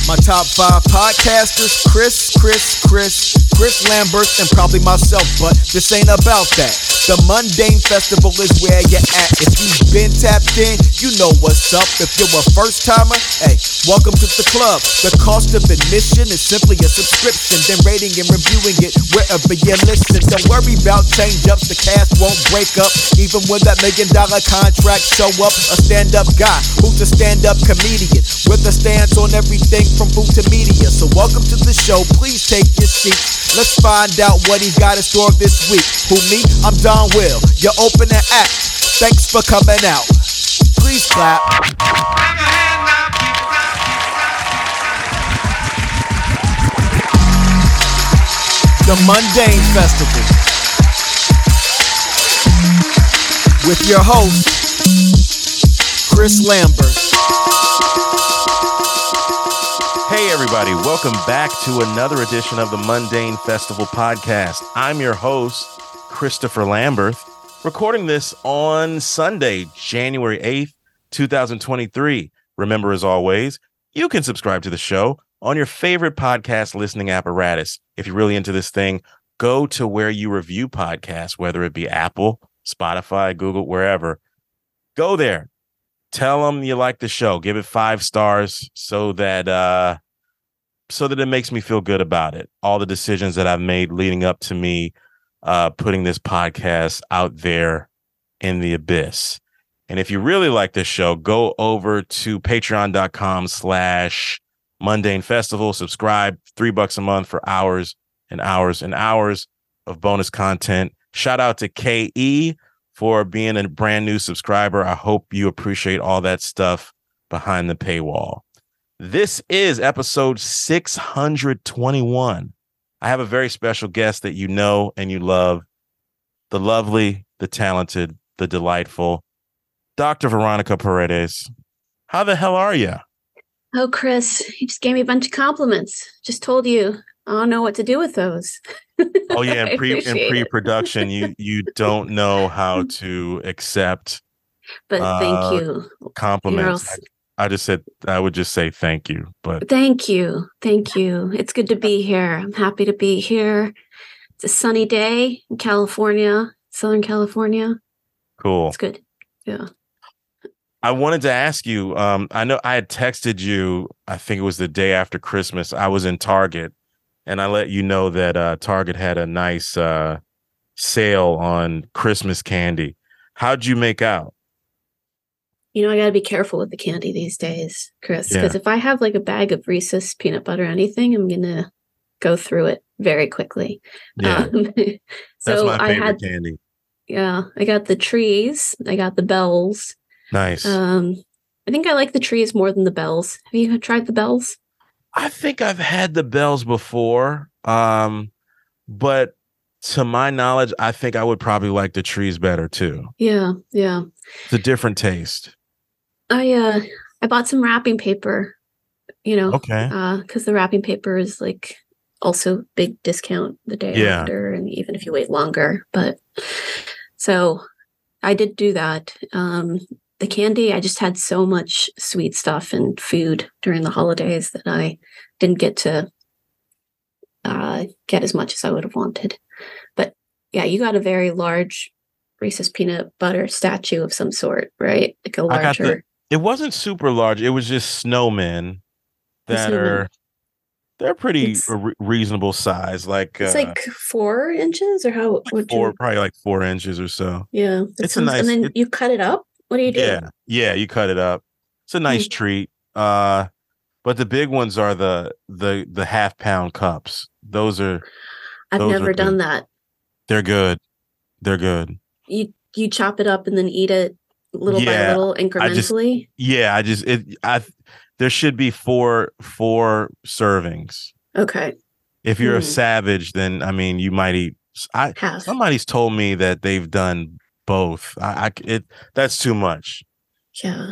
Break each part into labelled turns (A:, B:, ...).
A: My top 5 podcasters, Chris Lambert, and probably myself, but this ain't about that. The Mundane Festival is where you're at. If you've been tapped in, you know what's up. If you're a first timer, hey, welcome to the club. The cost of admission is simply a subscription, then rating and reviewing it wherever you listen. Don't worry about change-ups, the cast won't break up. Even when that $1 million contract show up, a stand-up guy who's a stand-up comedian with a stance on everything from food to media. So welcome to the show, please take your seats. Let's find out what he's got in store this week. Who me? I'm Don Will, your opening act. Thanks for coming out. Please clap. The Mundane Festival with your host, Chris Lambert.
B: Hey everybody, welcome back to another edition of the Mundane Festival podcast. I'm your host, Christopher Lambert, recording this on Sunday, January 8th, 2023. Remember, as always, you can subscribe to the show on your favorite podcast listening apparatus. If you're really into this thing, go to where you review podcasts, whether it be Apple, Spotify, Google, wherever. Go there. Tell them you like the show. Give it 5 stars so that it makes me feel good about it. All the decisions that I've made leading up to me putting this podcast out there in the abyss. And if you really like this show, go over to patreon.com/Mundane Festival. Subscribe, $3 a month for hours and hours and hours of bonus content. Shout out to KE for being a brand new subscriber. I hope you appreciate all that stuff behind the paywall. This is episode 621. I have a very special guest that you know and you love. The lovely, the talented, the delightful Dr. Veronica Paredes. How the hell are you?
C: Oh, Chris, you just gave me a bunch of compliments. Just told you I don't know what to do with those.
B: Oh yeah, in pre-production, you don't know how to accept.
C: But thank you.
B: Compliments. I would just say thank you. But
C: thank you. It's good to be here. I'm happy to be here. It's a sunny day in California, Southern California.
B: Cool.
C: It's good. Yeah.
B: I wanted to ask you, I know I had texted you, I think it was the day after Christmas. I was in Target and I let you know that Target had a nice sale on Christmas candy. How'd you make out?
C: You know, I got to be careful with the candy these days, Chris, because if I have like a bag of Reese's peanut butter or anything, I'm going to go through it very quickly.
B: Yeah. That's my favorite candy.
C: Yeah. I got the trees. I got the bells.
B: Nice.
C: I think I like the trees more than the bells. Have you tried the bells?
B: I think I've had the bells before. But to my knowledge, I think I would probably like the trees better too.
C: Yeah.
B: It's a different taste.
C: I bought some wrapping paper,
B: okay.
C: Because the wrapping paper is like also big discount the day after, and even if you wait longer. But so I did do that. The candy, I just had so much sweet stuff and food during the holidays that I didn't get to get as much as I would have wanted. But yeah, you got a very large Reese's peanut butter statue of some sort, right? Like a larger.
B: It wasn't super large. It was just snowmen that they're pretty reasonable size. Like
C: it's like 4 inches or how?
B: Probably like 4 inches or so.
C: Yeah,
B: it's a nice.
C: And then you cut it up. What do you do?
B: Yeah, you cut it up. It's a nice treat. But the big ones are the half-pound cups. Those are.
C: I've never done that.
B: They're good.
C: You chop it up and then eat it little by little incrementally.
B: There should be four servings.
C: Okay.
B: If you're a savage, then I mean you might eat. Somebody's told me that they've done both. That's too much.
C: Yeah.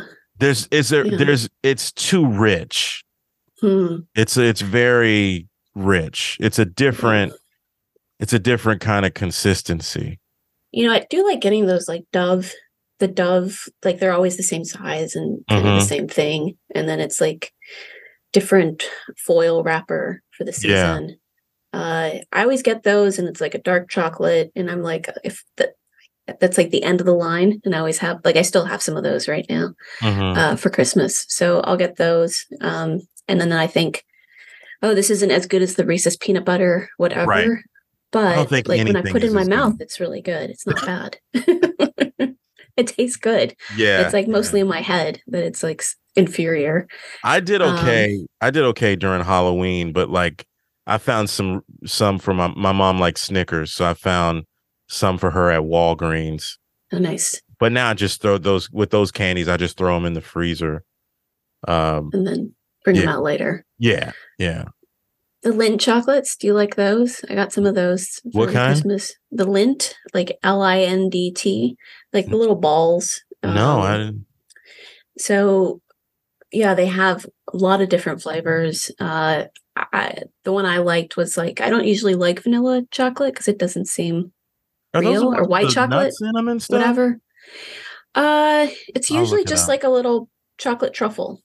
B: It's too rich. It's very rich. It's a different kind of consistency.
C: I do like getting those like Dove, like they're always the same size and kind of the same thing. And then it's like different foil wrapper for the season. I always get those, and it's like a dark chocolate, and I'm like, if that's like the end of the line, and I always have, like, I still have some of those right now for Christmas, so I'll get those. And then I think, oh, this isn't as good as the Reese's peanut butter, whatever.
B: Right.
C: But like when I put it in my mouth, it's really good. It's not bad. It tastes good.
B: Yeah.
C: It's like mostly in my head that it's like inferior.
B: I did okay. I did okay during Halloween, but like I found some for my mom likes Snickers, so I found some for her at Walgreens.
C: Oh, nice.
B: But now I just throw those candies. I just throw them in the freezer.
C: And then bring them out later.
B: Yeah.
C: The Lindt chocolates, do you like those? I got some of those for
B: what kind?
C: Christmas. The Lindt, like Lindt, like the little balls.
B: No, I didn't.
C: So, yeah, they have a lot of different flavors. The one I liked was like, I don't usually like vanilla chocolate because it doesn't seem real, or white chocolate,
B: nuts in them and stuff?
C: Whatever. It's usually just like a little chocolate truffle.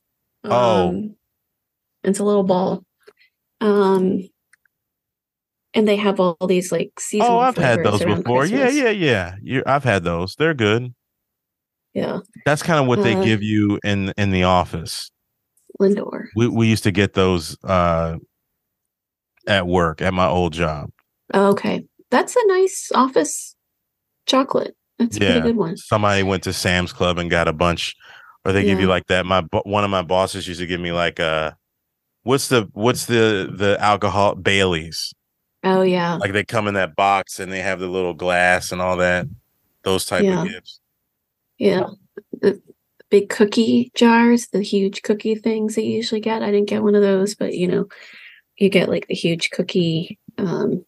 C: It's a little ball. And they have all these like seasonal.
B: Oh, I've had those before.
C: Christmas.
B: Yeah. I've had those. They're good.
C: Yeah.
B: That's kind of what they give you in the office.
C: Lindor.
B: We used to get those at work at my old job.
C: Oh, okay. That's a nice office chocolate. That's a pretty good one.
B: Somebody went to Sam's Club and got a bunch, or they give you like that. One of my bosses used to give me like what's the alcohol? Bailey's.
C: Oh yeah.
B: Like they come in that box and they have the little glass and all that. Those type of gifts.
C: Yeah. The big cookie jars, the huge cookie things that you usually get. I didn't get one of those, but you get like the huge cookie can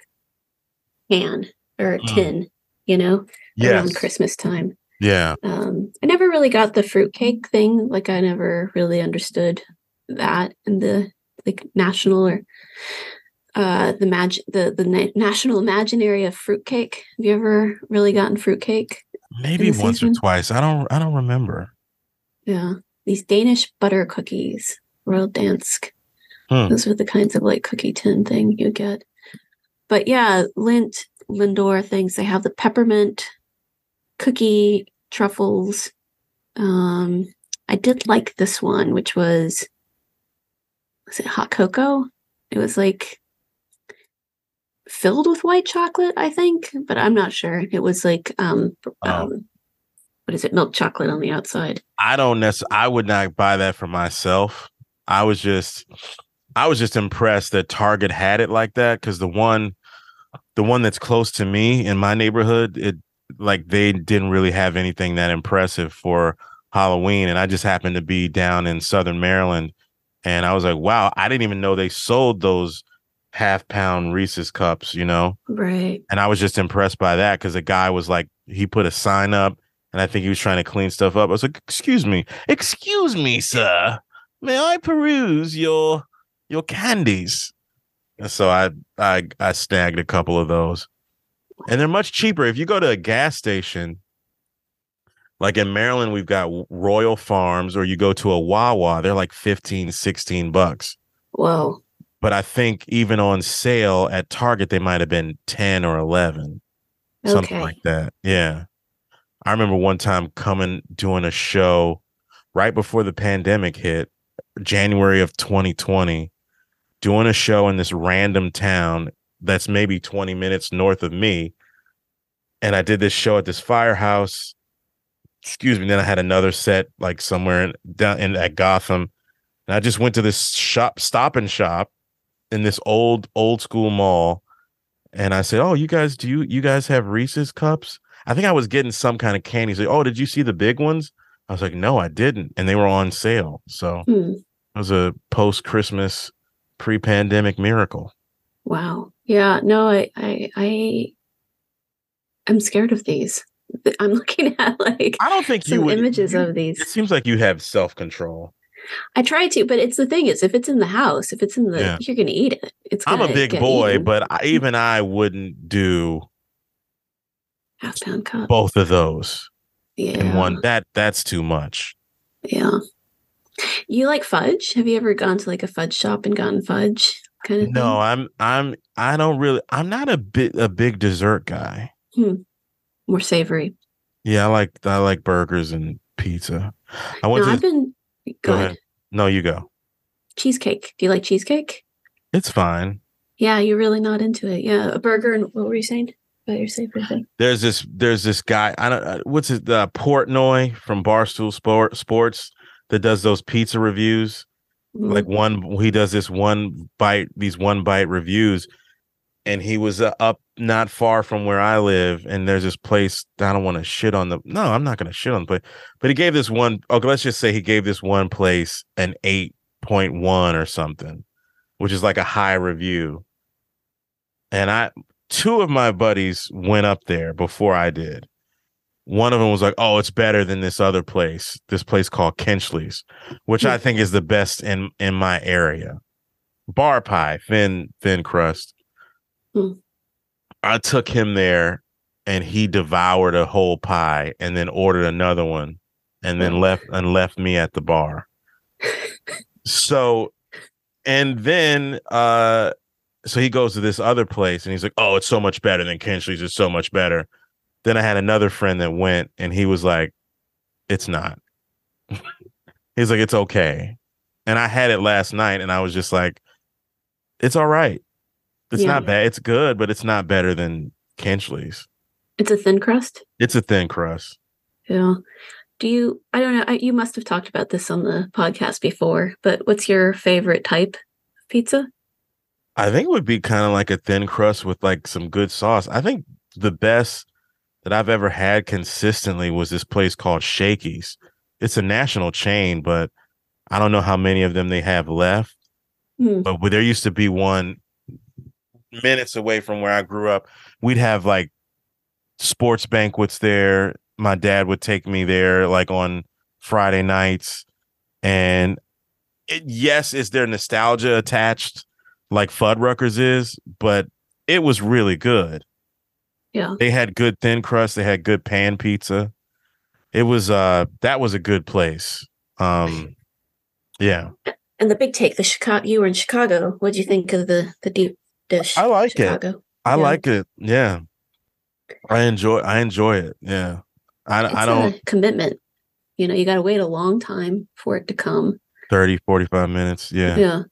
C: or tin, around Christmas time.
B: Yeah.
C: I never really got the fruitcake thing. Like I never really understood that in the like national or the national imaginary of fruitcake. Have you ever really gotten fruitcake?
B: Maybe once or twice. I don't remember.
C: Yeah. These Danish butter cookies, Royal Dansk. Those are the kinds of like cookie tin thing you get. But yeah, Lindor things. They have the peppermint cookie truffles. I did like this one, which was it hot cocoa? It was like filled with white chocolate, I think, but I'm not sure. It was like what is it? Milk chocolate on the outside.
B: I would not buy that for myself. I was just impressed that Target had it like that, because the one that's close to me in my neighborhood, they didn't really have anything that impressive for Halloween, and I just happened to be down in Southern Maryland, and I was like, wow, I didn't even know they sold those half-pound Reese's cups,
C: Right. And
B: I was just impressed by that, because the guy was like, he put a sign up, and I think he was trying to clean stuff up. I was like, excuse me, sir, may I peruse your candies? And so I snagged a couple of those, and they're much cheaper. If you go to a gas station, like in Maryland, we've got Royal Farms, or you go to a Wawa, they're like $15-16.
C: Whoa.
B: But I think even on sale at Target, they might have been 10 or 11, something like that. Yeah. I remember one time doing a show right before the pandemic hit, January of 2020, doing a show in this random town that's maybe 20 minutes north of me. And I did this show at this firehouse. Excuse me. Then I had another set like somewhere at Gotham. And I just went to this Stop and Shop in this old school mall. And I said, oh, you guys, do you guys have Reese's cups? I think I was getting some kind of candy. He's like, oh, did you see the big ones? I was like, no, I didn't. And they were on sale. So it was a post-Christmas pre-pandemic miracle.
C: Wow. Yeah, no, I'm scared of these. I'm looking at like
B: I don't think
C: some images of these.
B: It seems like you have self-control.
C: I try to, but it's the thing is, if it's in the house, if it's in the, you're going to eat it.
B: I'm a big boy, but even I wouldn't do
C: half-pound cup.
B: Both of those.
C: Yeah.
B: And one that's too much.
C: Yeah. You like fudge? Have you ever gone to like a fudge shop and gotten fudge kind of
B: No,
C: thing?
B: I don't really. I'm not a big dessert guy.
C: More savory.
B: Yeah, I like burgers and pizza. I went
C: No,
B: to
C: I've
B: this,
C: been
B: go
C: good.
B: ahead. No, you go.
C: Cheesecake. Do you like cheesecake?
B: It's fine.
C: Yeah, you're really not into it. Yeah, a burger and what were you saying about your savory thing?
B: There's this guy. I don't what's it Portnoy from Barstool Sports that does those pizza reviews. Like
C: Mm.
B: he does these one bite reviews, and he was up not far from where I live, and there's this place. I don't want to shit on no, I'm not going to shit on the place, but he gave this one. Okay, let's just say he gave this one place an 8.1 or something, which is like a high review. And two of my buddies went up there before I did. One of them was like, "Oh, it's better than this place called Kenchley's, which I think is the best in my area. Bar pie, thin crust." I took him there, and he devoured a whole pie, and then ordered another one, and then left me at the bar. So, and then so he goes to this other place, and he's like, "Oh, it's so much better than Kenchley's. It's so much better." Then I had another friend that went, and he was like, "It's not." He's like, "It's okay." And I had it last night, and I was just like, "It's all right. It's not bad. It's good, but it's not better than Kenchley's."
C: It's a thin crust?
B: It's a thin crust.
C: Yeah. I don't know, you must have talked about this on the podcast before, but what's your favorite type of pizza?
B: I think it would be kind of like a thin crust with like some good sauce. I think the best that I've ever had consistently was this place called Shakey's. It's a national chain, but I don't know how many of them they have left. But there used to be one minutes away from where I grew up. We'd have like sports banquets there. My dad would take me there like on Friday nights. And yes, is there nostalgia attached like Fuddruckers is, but it was really good.
C: Yeah.
B: They had good thin crust. They had good pan pizza. It was that was a good place. Yeah.
C: And the big take, you were in Chicago. What'd you think of the deep dish?
B: I like
C: Chicago?
B: it. I like it. Yeah. I enjoy it. Yeah. I don't
C: a commitment. You got to wait a long time for it to come.
B: 30, 45 minutes. Yeah.
C: Yeah.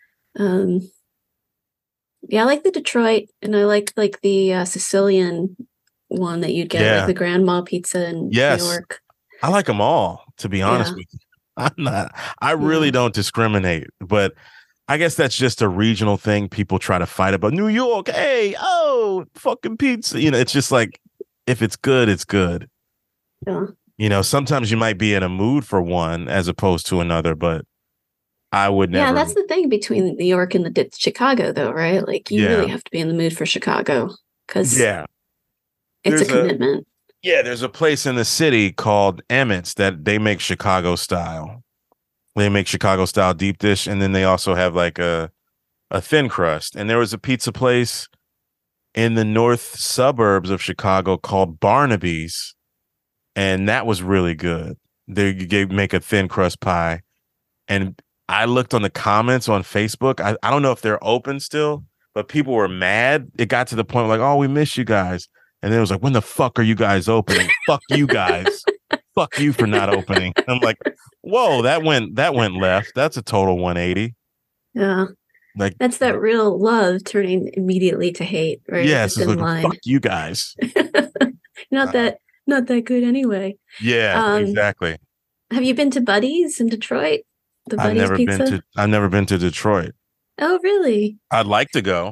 C: Yeah, I like the Detroit, and I like the Sicilian one that you'd get, like the grandma pizza in New York.
B: I like them all, to be honest with you. I really don't discriminate, but I guess that's just a regional thing. People try to fight about New York. Hey, fucking pizza. It's just like, if it's good, it's good.
C: Yeah.
B: Sometimes you might be in a mood for one as opposed to another, but I would never.
C: Yeah, that's the thing between New York and Chicago, though, right? Like, you really have to be in the mood for Chicago because it's a commitment.
B: There's a place in the city called Emmett's that they make Chicago style. They make Chicago style deep dish, and then they also have like a thin crust. And there was a pizza place in the north suburbs of Chicago called Barnaby's, and that was really good. They make a thin crust pie, and I looked on the comments on Facebook. I don't know if they're open still, but people were mad. It got to the point like, "Oh, we miss you guys." And then it was like, "When the fuck are you guys opening?" Fuck you guys. Fuck you for not opening. I'm like, whoa, that went left. That's a total 180.
C: Yeah.
B: Like,
C: that's that real love turning immediately to hate, right?
B: Yes, it's like, fuck you guys.
C: not that good anyway.
B: Yeah, exactly.
C: Have you been to Buddy's in Detroit? The Buddy's pizza?
B: I've never been to Detroit.
C: Oh, really?
B: I'd like to go.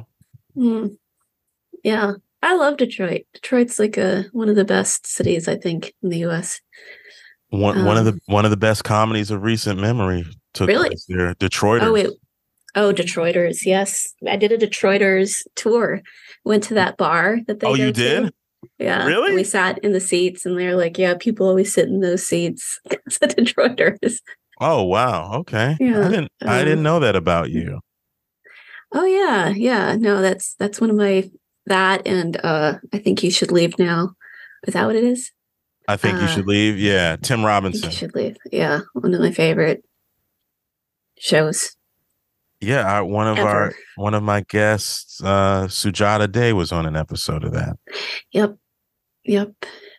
C: Yeah. I love Detroit. Detroit's like one of the best cities, I think, in the U.S.
B: One of the best comedies of recent memory took place there. Detroiters.
C: Detroiters. Yes, I did a Detroiters tour. Went to that bar that they.
B: Oh, you did?
C: Yeah.
B: Really?
C: We sat in the seats, and they're like, "Yeah, people always sit in those seats." It's the Detroiters.
B: Oh wow. Okay.
C: Yeah.
B: I didn't know that about you.
C: Oh yeah. No, that's one of my. That and I Think You Should Leave Now. Is that what it is?
B: I Think You Should Leave. Yeah. Tim Robinson.
C: I Think You Should Leave. Yeah. One of my favorite shows.
B: Yeah, one of my guests, Sujata Day, was on an episode of that.
C: Yep.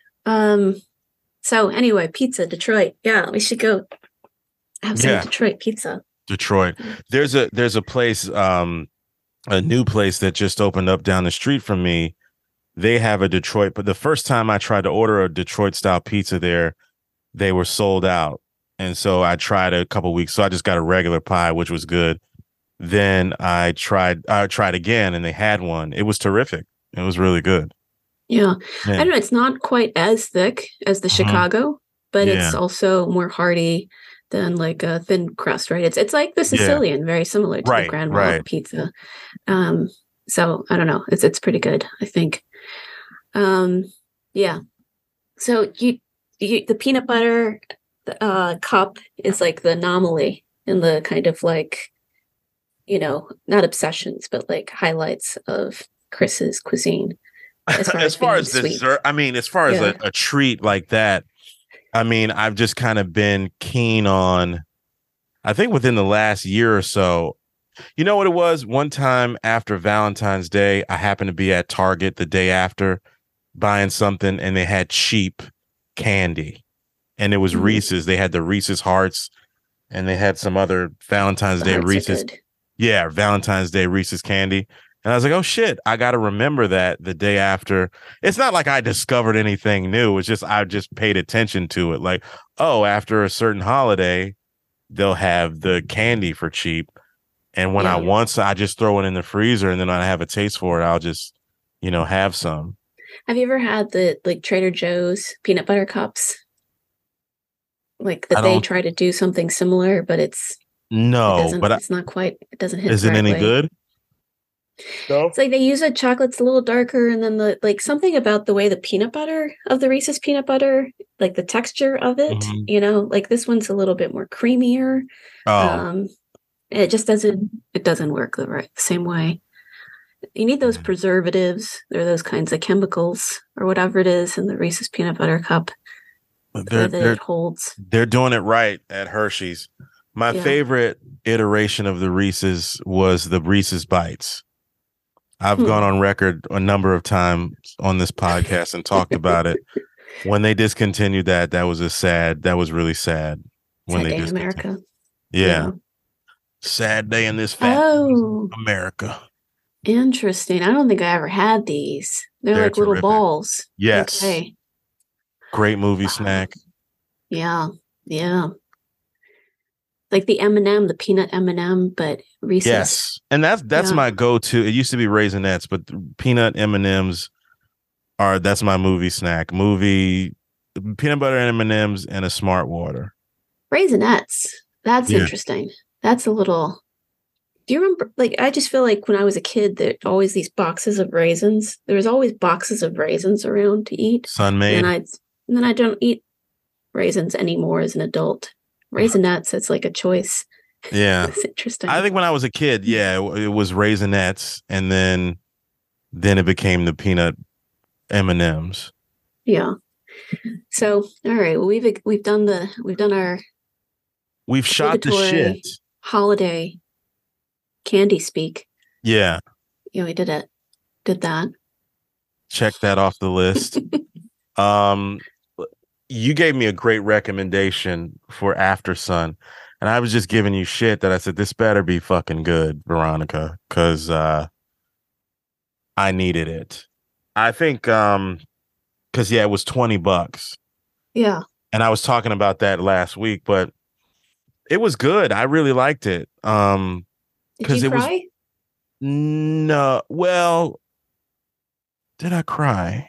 C: So anyway, pizza, Detroit. Yeah, we should go have some Detroit pizza.
B: Detroit. There's a place, a new place that just opened up down the street from me. They have a Detroit, but the first time I tried to order a Detroit style pizza there, they were sold out. And so I tried a couple weeks. So I just got a regular pie, which was good. Then I tried again, and they had one. It was terrific. It was really good.
C: Yeah. I don't know. It's not quite as thick as the Chicago, but it's also more hearty than like a thin crust, right? It's like the Sicilian, very similar to the Grand Wall pizza. So I don't know. It's pretty good, I think. Yeah. So you the peanut butter cup is like the anomaly in the kind of like, not obsessions, but like highlights of Chris's cuisine.
B: As far as dessert, I mean, as far as a treat like that, I mean, I've just kind of been keen on, I think within the last year or so, you know what it was? One time after Valentine's Day, I happened to be at Target the day after buying something, and they had cheap candy, and it was Reese's. They had the Reese's Hearts, and they had some other Valentine's Day Reese's. Yeah, Valentine's Day Reese's candy. And I was like, oh, shit, I got to remember that the day after. It's not like I discovered anything new. It's just I just paid attention to it. Like, oh, after a certain holiday, they'll have the candy for cheap. And when I want some, I just throw it in the freezer, and then when I have a taste for it, I'll just, have some.
C: Have you ever had the like Trader Joe's peanut butter cups? Like that they try to do something similar, but it's not quite. It doesn't hit.
B: Is it any good?
C: No. It's like they use a chocolate's a little darker, and then the like something about the way the peanut butter of the Reese's peanut butter, like the texture of it, like this one's a little bit more creamier. It just doesn't work the same way. You need those preservatives or those kinds of chemicals or whatever it is in the Reese's peanut butter cup that it holds.
B: They're doing it right at Hershey's. My favorite iteration of the Reese's was the Reese's Bites. I've gone on record a number of times on this podcast and talked about it. When they discontinued that was really sad. When they discontinued America. Yeah. Sad day in this fat America.
C: Interesting. I don't think I ever had these. They're like terrific little balls.
B: Yes.
C: Okay.
B: Great movie snack.
C: Yeah. Like the M&M, the peanut M&M, but Reese's.
B: Yes, and that's my go-to. It used to be Raisinets, but peanut M&Ms that's my movie snack. Peanut butter M&Ms and a Smart Water.
C: Raisinets. That's interesting. That's a little. Do you remember? Like, I just feel like when I was a kid, there were always these boxes of raisins. There was always boxes of raisins around to eat.
B: Sun-Maid.
C: And then I don't eat raisins anymore as an adult. Raisinets, it's like a choice.
B: Yeah.
C: It's interesting.
B: I think when I was a kid, it was Raisinets, and then it became the peanut M&Ms.
C: Yeah. So, all right. Well, we've shot the shit. Holiday candy speak.
B: Yeah.
C: Yeah, we did it. Did that.
B: Check that off the list. You gave me a great recommendation for After Sun, and I was just giving you shit that I said, this better be fucking good, Veronica, because I needed it. I think, because, it was $20.
C: Yeah.
B: And I was talking about that last week, but it was good. I really liked it.
C: Did you cry?
B: No. Well, did I cry?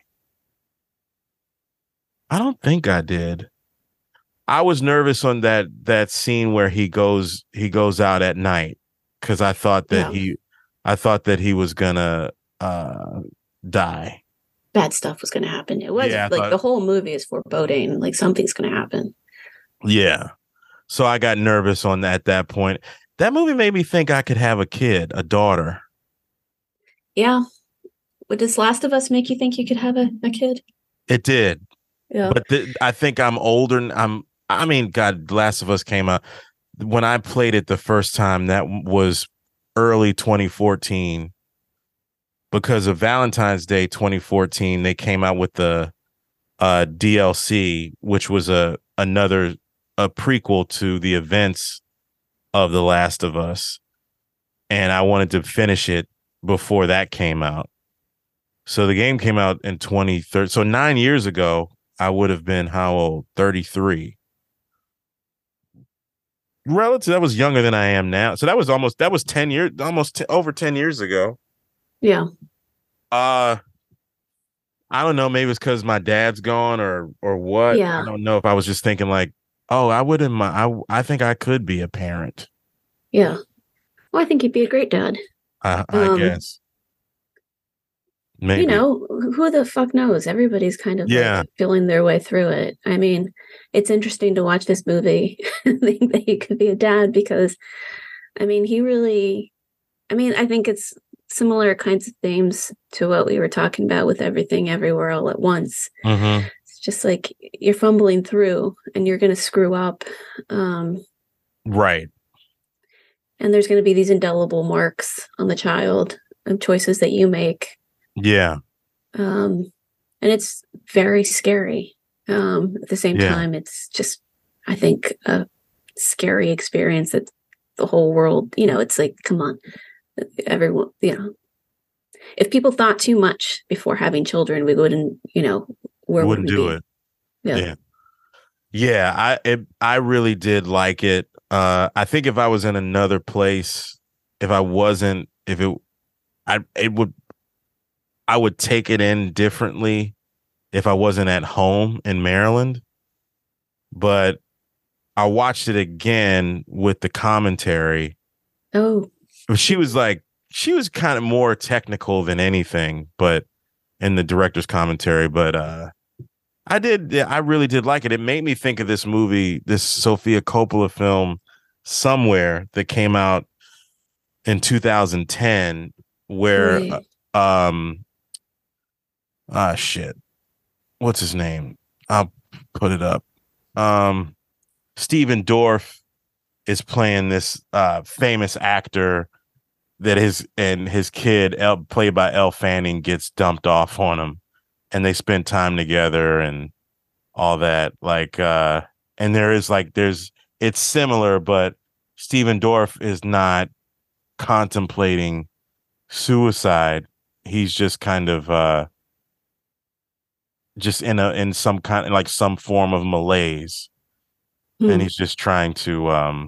B: I don't think I did. I was nervous on that scene where he goes out at night, because I thought that he was gonna die.
C: Bad stuff was gonna happen. It was the whole movie is foreboding, like something's gonna happen.
B: Yeah. So I got nervous on that at that point. That movie made me think I could have a daughter. Yeah.
C: Would this Last of Us make you think you could have a kid?
B: It did.
C: Yeah.
B: But I think I'm older. God, Last of Us came out. when I played it the first time, that was early 2014. Because of Valentine's Day 2014, they came out with the DLC, which was a prequel to the events of The Last of Us, and I wanted to finish it before that came out. So the game came out in 2013. So 9 years ago, I would have been how old? 33. Relative, that was younger than I am now. So that was 10 years, over 10 years ago.
C: Yeah.
B: I don't know. Maybe it's because my dad's gone or what.
C: Yeah.
B: I don't know if I was just thinking like, oh, I wouldn't mind. I think I could be a parent.
C: Yeah. Well, I think you'd be a great dad.
B: I guess. Maybe.
C: You know, who the fuck knows? Everybody's kind of like feeling their way through it. I mean, it's interesting to watch this movie and think that you could be a dad because, I mean, I think it's similar kinds of themes to what we were talking about with Everything Everywhere All at Once.
B: Mm-hmm.
C: It's just like you're fumbling through and you're going to screw up.
B: Right.
C: And there's going to be these indelible marks on the child of choices that you make.
B: Yeah.
C: And it's very scary. At the same time, it's just, I think, a scary experience that the whole world, it's like, come on, everyone, if people thought too much before having children, we wouldn't, where
B: wouldn't
C: would we
B: do
C: be?
B: it.
C: Yeah.
B: Yeah. I really did like it. I think if I was in another place, I would take it in differently if I wasn't at home in Maryland. But I watched it again with the commentary.
C: Oh.
B: She was kind of more technical than anything, but in the director's commentary. But I really did like it. It made me think of this movie, this Sofia Coppola film, Somewhere, that came out in 2010, where shit, what's his name? I'll put it up. Steven Dorff is playing this famous actor that his kid, played by Elle Fanning, gets dumped off on him, and they spend time together and all that. Like, and it's similar, but Steven Dorff is not contemplating suicide. He's just kind of just in some kind of like some form of malaise, and he's just trying to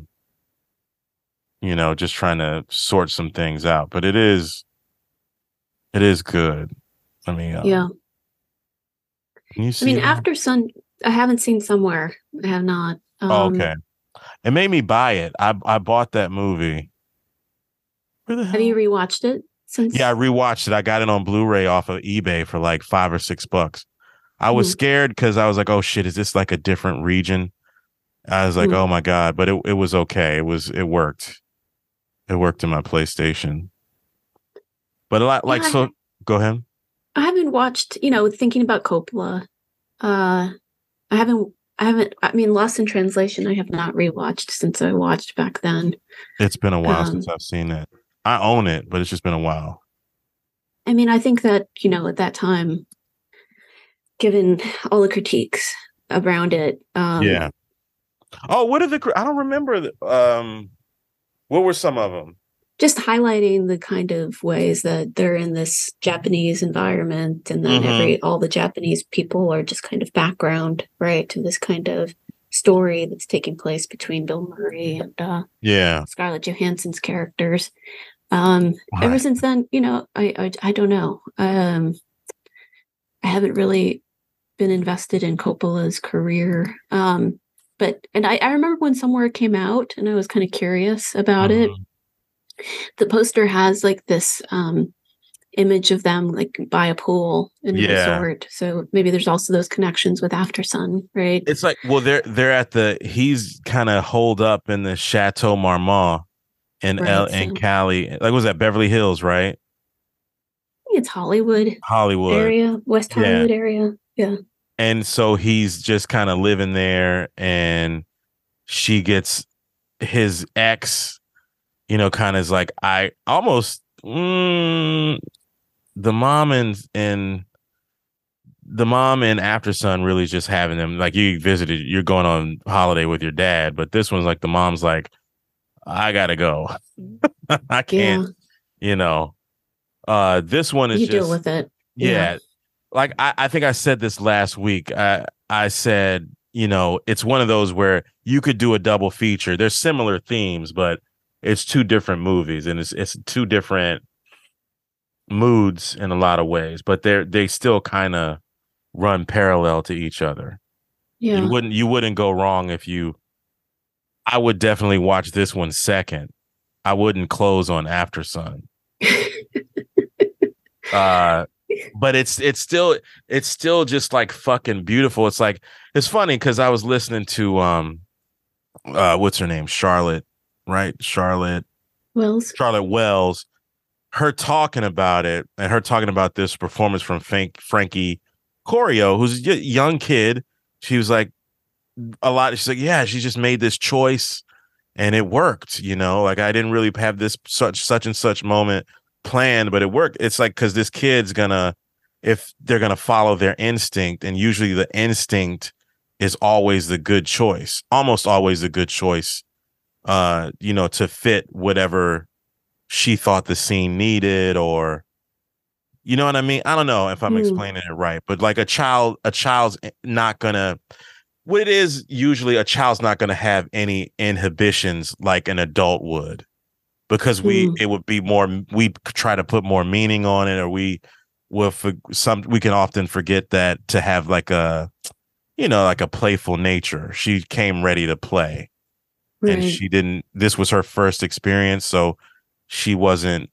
B: just trying to sort some things out. But it is good. I mean,
C: yeah.
B: Can you see
C: After Sun, I haven't seen Somewhere. I have not.
B: Okay. It made me buy it. I bought that movie. Where the hell?
C: Have you rewatched it since?
B: Yeah, I rewatched it. I got it on Blu-ray off of eBay for like $5 or $6. I was scared because I was like, oh shit, is this like a different region? I was like, oh my God, but it was okay. It worked. It worked in my PlayStation. But a lot go ahead.
C: I haven't watched, thinking about Coppola. Lost in Translation, I have not rewatched since I watched back then.
B: It's been a while since I've seen it. I own it, but it's just been a while.
C: I think that, at that time, given all the critiques around it.
B: Yeah. Oh, what are I don't remember. What were some of them?
C: Just highlighting the kind of ways that they're in this Japanese environment, and then all the Japanese people are just kind of background, right, to this kind of story that's taking place between Bill Murray and Scarlett Johansson's characters. Ever since then, I don't know. I haven't really been invested in Coppola's career. But I remember when Somewhere came out, and I was kind of curious about it. The poster has like this image of them like by a pool in a resort. So maybe there's also those connections with After Sun, right?
B: It's like, well, they're at he's kind of holed up in the Chateau Marmont in Cali. Like, was that Beverly Hills, right?
C: It's Hollywood area, West Hollywood area. Yeah. And
B: so he's just kind of living there, and she gets his ex, you know, kind of is like, I almost the mom and the mom and After Sun really just having them like you visited, you're going on holiday with your dad, but this one's like the mom's like, I gotta go. I can't, you know. This one is
C: you
B: just
C: deal with it.
B: Yeah. Like I think I said this last week. I said, you know, it's one of those where you could do a double feature. There's similar themes, but it's two different movies and it's two different moods in a lot of ways, but they still kind of run parallel to each other.
C: Yeah.
B: You wouldn't go wrong I would definitely watch this one second. I wouldn't close on After Sun. But it's still just like fucking beautiful. It's like, it's funny because I was listening to what's her name? Charlotte, right? Charlotte Wells. Her talking about it and her talking about this performance from Frankie Corio, who's a young kid. She was like, she's like, yeah, she just made this choice and it worked, you know, like I didn't really have this such and such moment planned, but it worked. It's like, because this kid's if they're gonna follow their instinct, and usually the instinct is always the good choice, almost always the good choice, you know, to fit whatever she thought the scene needed, or you know what I mean? I don't know if I'm explaining it right, but like a child's not gonna, what it is, usually a child's not gonna have any inhibitions like an adult would, because it would be more, we try to put more meaning on it, or we can often forget that to have like a, you know, like a playful nature. She came ready to play, right. And she didn't, this was her first experience, so she wasn't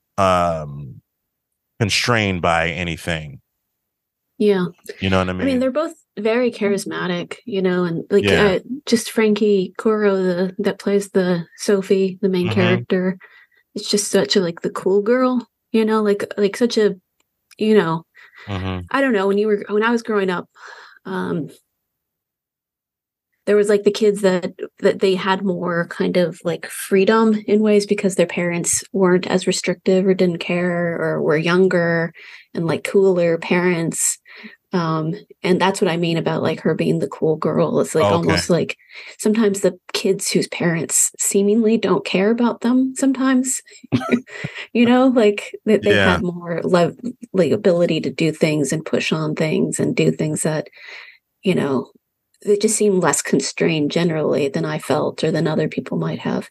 B: constrained by anything.
C: Yeah.
B: You know what I mean?
C: I mean, they're both very charismatic, you know, and like just Frankie Corio, that plays the Sophie, the main character. It's just such a, like, the cool girl, you know, like such a, you know, I don't know, when I was growing up, there was like the kids that they had more kind of like freedom in ways because their parents weren't as restrictive or didn't care or were younger and like cooler parents. And that's what I mean about like her being the cool girl. It's like almost like sometimes the kids whose parents seemingly don't care about them sometimes, you know, like they had more like ability to do things and push on things and do things that, you know, they just seem less constrained generally than I felt or than other people might have.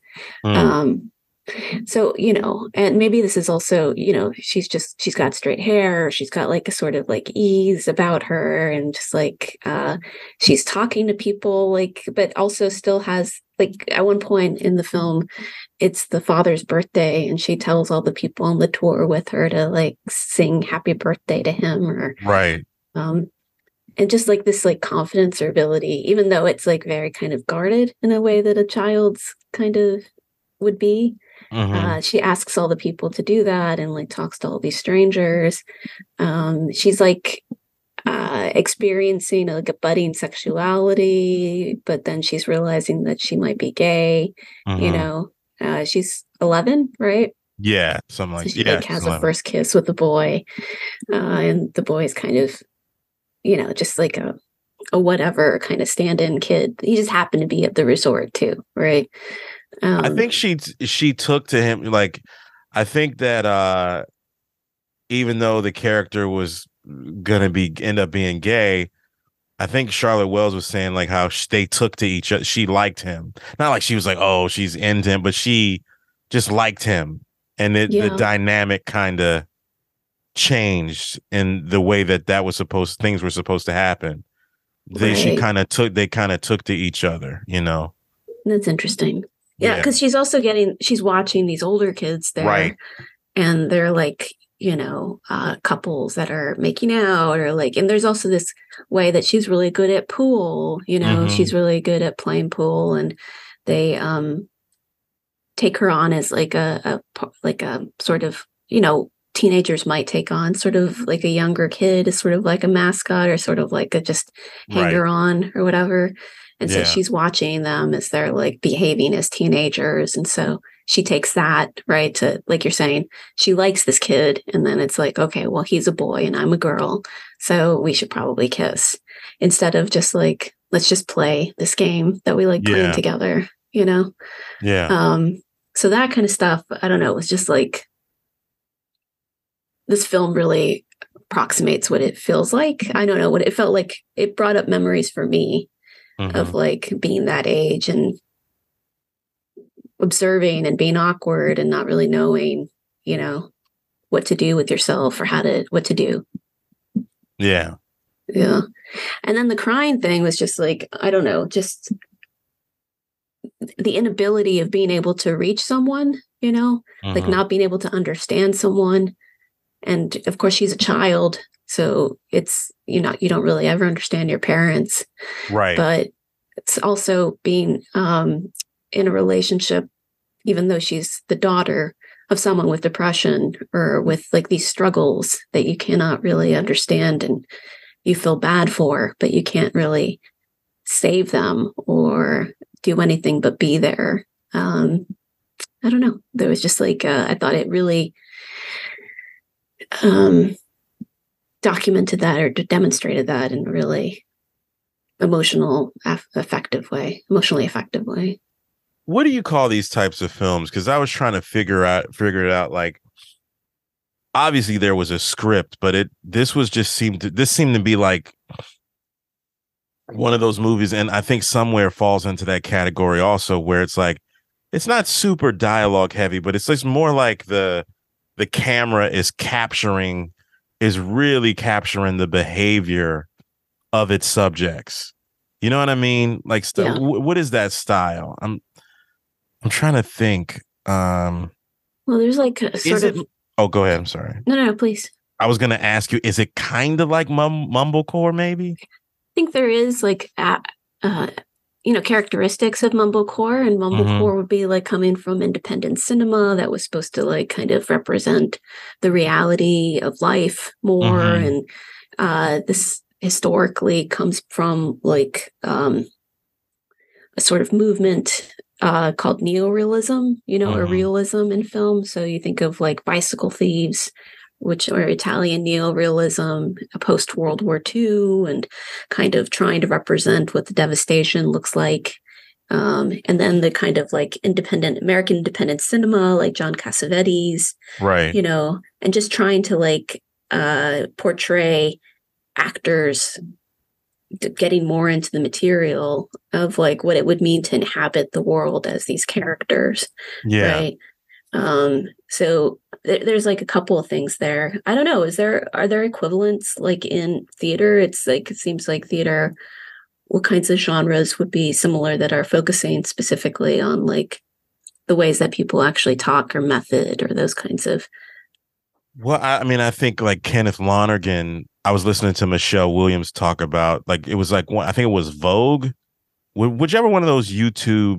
C: So, you know, and maybe this is also, you know, she's got straight hair. She's got like a sort of like ease about her and just like, she's talking to people like, but also still has like at one point in the film, it's the father's birthday and she tells all the people on the tour with her to like sing happy birthday to him or,
B: right.
C: And just like this like confidence or ability, even though it's like very kind of guarded in a way that a child's kind of would be. She asks all the people to do that and like talks to all these strangers. She's like experiencing like a budding sexuality, but then she's realizing that she might be gay. You know, she's 11, right?
B: Yeah, something like
C: so she like has 11. A first kiss with a boy, and the boy is kind of, you know, just like a whatever kind of stand-in kid. He just happened to be at the resort too, right?
B: I think she took to him like, I think that even though the character was gonna end up being gay, I think Charlotte Wells was saying like how they took to each other. She liked him, not like she was like, oh, she's into him, but she just liked him, and the dynamic kind of changed in the way that was things were supposed to happen. They kind of took to each other, you know.
C: That's interesting. Yeah, because she's also she's watching these older kids there, right? And they're like, you know, couples that are making out or like, and there's also this way that she's really good at pool, you know, she's really good at playing pool, and they take her on as like a sort of, you know, teenagers might take on sort of like a younger kid is sort of like a mascot or sort of like a just hanger on or whatever. And so she's watching them as they're like behaving as teenagers. And so she takes that, right, to, like you're saying, she likes this kid. And then it's like, okay, well, he's a boy and I'm a girl, so we should probably kiss, instead of just like, let's just play this game that we like playing together, you know?
B: Yeah.
C: So that kind of stuff, I don't know, it was just like, this film really approximates what it feels like. I don't know what it felt like. It brought up memories for me of like being that age and observing and being awkward and not really knowing, you know, what to do with yourself or what to do.
B: Yeah.
C: Yeah. And then the crying thing was just like, I don't know, just the inability of being able to reach someone, you know, like not being able to understand someone. And of course she's a child, so it's, you don't really ever understand your parents.
B: Right.
C: But it's also being in a relationship, even though she's the daughter of someone with depression or with like these struggles that you cannot really understand and you feel bad for, but you can't really save them or do anything but be there. I don't know. There was just like, I thought it really documented that or demonstrated that in a really emotionally effective way.
B: What do you call these types of films? Because I was trying to figure it out. Like, obviously there was a script, but this seemed to be like one of those movies, and I think Somewhere falls into that category also, where it's like it's not super dialogue heavy, but it's just more like the camera is really capturing the behavior of its subjects. You know what I mean? Like, what is that style? I'm trying to think.
C: Well, there's like a sort of.
B: Oh, go ahead. I'm sorry.
C: No, please.
B: I was going to ask you, is it kind of like mumblecore, maybe?
C: I think there is like, characteristics of mumblecore, and mumblecore would be like coming from independent cinema that was supposed to like kind of represent the reality of life more. And this historically comes from like a sort of movement called neorealism, or realism in film. So you think of like Bicycle Thieves, which are Italian neorealism, post-World War II, and kind of trying to represent what the devastation looks like. And then the kind of like American independent cinema, like John Cassavetes,
B: right?
C: And just trying to like portray actors getting more into the material of like what it would mean to inhabit the world as these characters.
B: Yeah.
C: Right. So there's like a couple of things there. I don't know. Are there equivalents like in theater? It's like, it seems like theater, what kinds of genres would be similar that are focusing specifically on like the ways that people actually talk or method or those kinds of.
B: Well, I think like Kenneth Lonergan, I was listening to Michelle Williams talk about, like, it was like I think it was Vogue, whichever one of those YouTube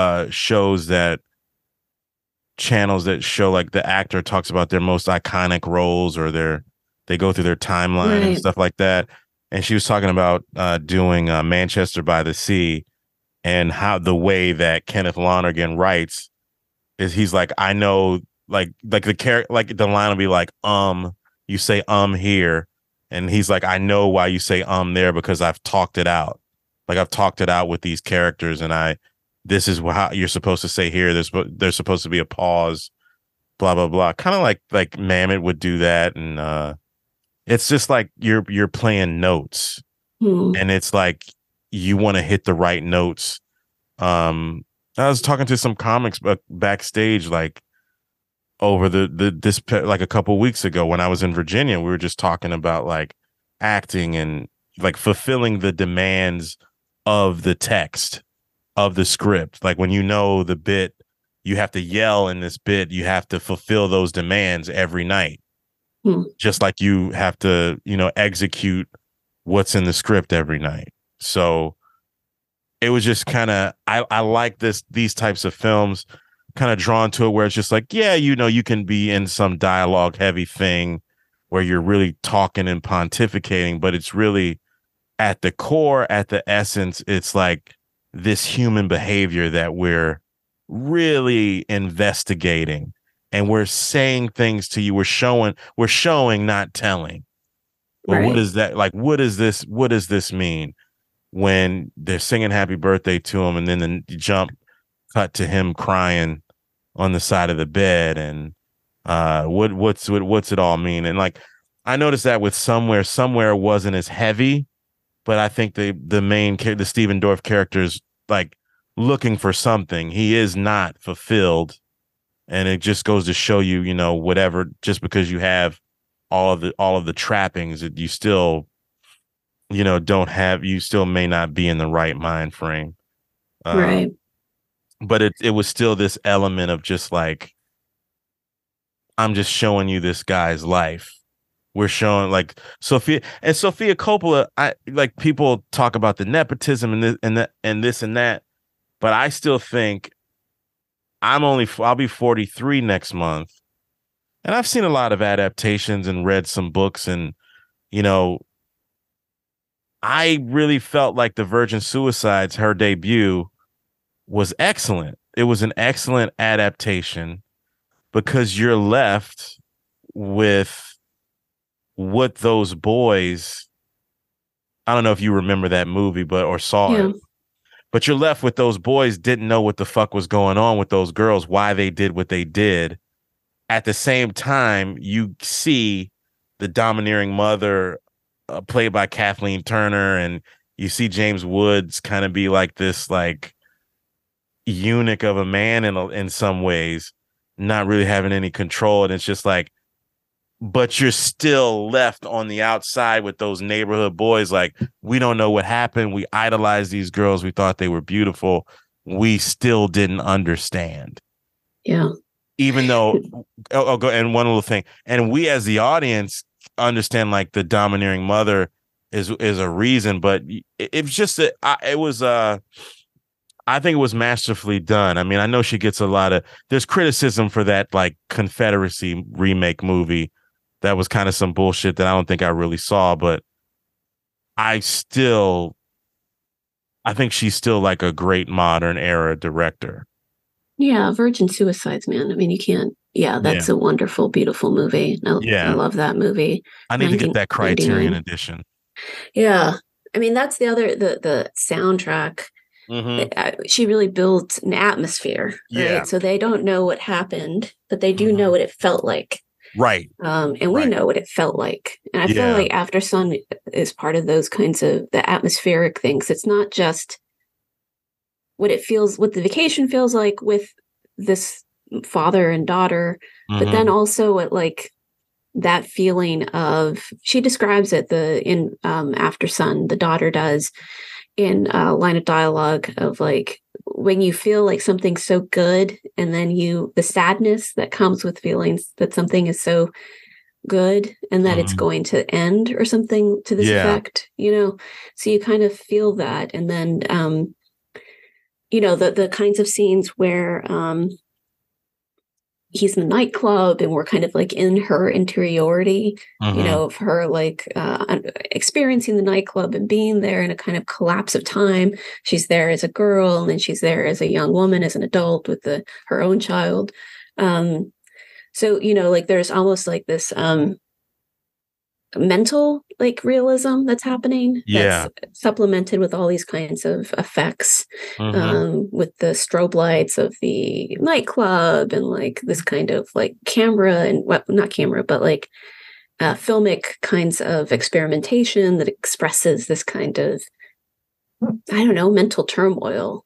B: channels that show like the actor talks about their most iconic roles or they go through their timeline and stuff like that. And she was talking about doing Manchester by the Sea, and how the way that Kenneth Lonergan writes is he's like, I know, like the character, like the line will be like, you say here. And he's like, I know why you say there, because I've talked it out. Like, I've talked it out with these characters, and this is how you're supposed to say here. There's supposed to be a pause, blah, blah, blah. Kind of like Mamet would do that. And it's just like you're playing notes, and it's like you want to hit the right notes. I was talking to some comics backstage, like over this like a couple weeks ago when I was in Virginia. We were just talking about like acting and like fulfilling the demands of the text of the script. Like, when the bit, you have to yell in this bit, you have to fulfill those demands every night. Just like you have to, execute what's in the script every night. So it was just kind of, I like these types of films, kind of drawn to it, where it's just like, yeah, you can be in some dialogue heavy thing where you're really talking and pontificating, but it's really at the core, at the essence, it's like this human behavior that we're really investigating, and we're saying things to you. We're showing, not telling. But
C: Right.
B: what is that like? What does this mean when they're singing happy birthday to him, and then the jump cut to him crying on the side of the bed, and what's it all mean? And like, I noticed that with somewhere wasn't as heavy, but I think the main the Stephen Dorff character is like looking for something. He is not fulfilled, and it just goes to show you, whatever, just because you have all of the trappings, that you still, you still may not be in the right mind frame.
C: Right.
B: But it was still this element of just like, I'm just showing you this guy's life. We're showing like Sofia Coppola. I like, people talk about the nepotism and this and that, but I still think I'll be 43 next month. And I've seen a lot of adaptations and read some books, and, I really felt like The Virgin Suicides, her debut, was excellent. It was an excellent adaptation, because you're left with what those boys, I don't know if you remember that movie, or saw it, but you're left with those boys didn't know what the fuck was going on with those girls, why they did what they did. At the same time, you see the domineering mother, played by Kathleen Turner, and you see James Woods kind of be like this, like, eunuch of a man in some ways, not really having any control. And it's just like, but you're still left on the outside with those neighborhood boys. Like, we don't know what happened. We idolized these girls. We thought they were beautiful. We still didn't understand.
C: Yeah.
B: Even though, go and one little thing, and we as the audience understand like the domineering mother is a reason, but it's just it was I think it was masterfully done. I mean, I know she gets there's criticism for that, like, Confederacy remake movie. That was kind of some bullshit that I don't think I really saw, but I think she's still like a great modern era director.
C: Yeah. Virgin Suicides, man. I mean, you can't, that's a wonderful, beautiful movie. I love that movie.
B: I need to get that Criterion edition.
C: Yeah. I mean, that's the other, the soundtrack.
B: Mm-hmm.
C: She really built an atmosphere, right? So they don't know what happened, but they do know what it felt like.
B: Right.
C: And we know what it felt like. And I feel like After Sun is part of those kinds of the atmospheric things. It's not just what the vacation feels like with this father and daughter, but then also what, like, that feeling of, she describes it in After Sun, the daughter does, in a line of dialogue of, like, when you feel like something's so good, and then the sadness that comes with feelings that something is so good and that it's going to end, or something to this effect, so you kind of feel that. And then the kinds of scenes where he's in the nightclub and we're kind of like in her interiority, of her, like, experiencing the nightclub and being there in a kind of collapse of time. She's there as a girl, and then she's there as a young woman, as an adult with her own child. So, like, there's almost like this mental, like, realism that's happening, that's supplemented with all these kinds of effects, with the strobe lights of the nightclub, and, like, this kind of, like, camera and not camera, but, like, filmic kinds of experimentation that expresses this kind of, I don't know, mental turmoil,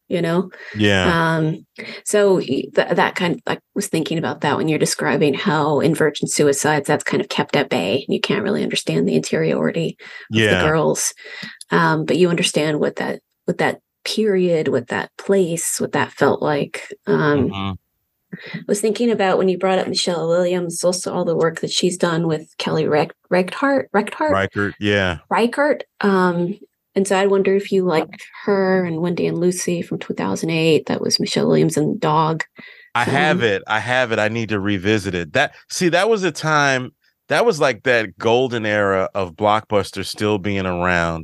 C: So that kind of, I was thinking about that when you're describing how in Virgin Suicides that's kind of kept at bay. You can't really understand the interiority of the girls, but you understand what that period, what that place, what that felt like. I was thinking about, when you brought up Michelle Williams, also all the work that she's done with Kelly Reichardt. And so I wonder if you liked her and Wendy and Lucy from 2008. That was Michelle Williams and Dog.
B: I have it. I need to revisit it. That was a time, that was like that golden era of Blockbuster still being around.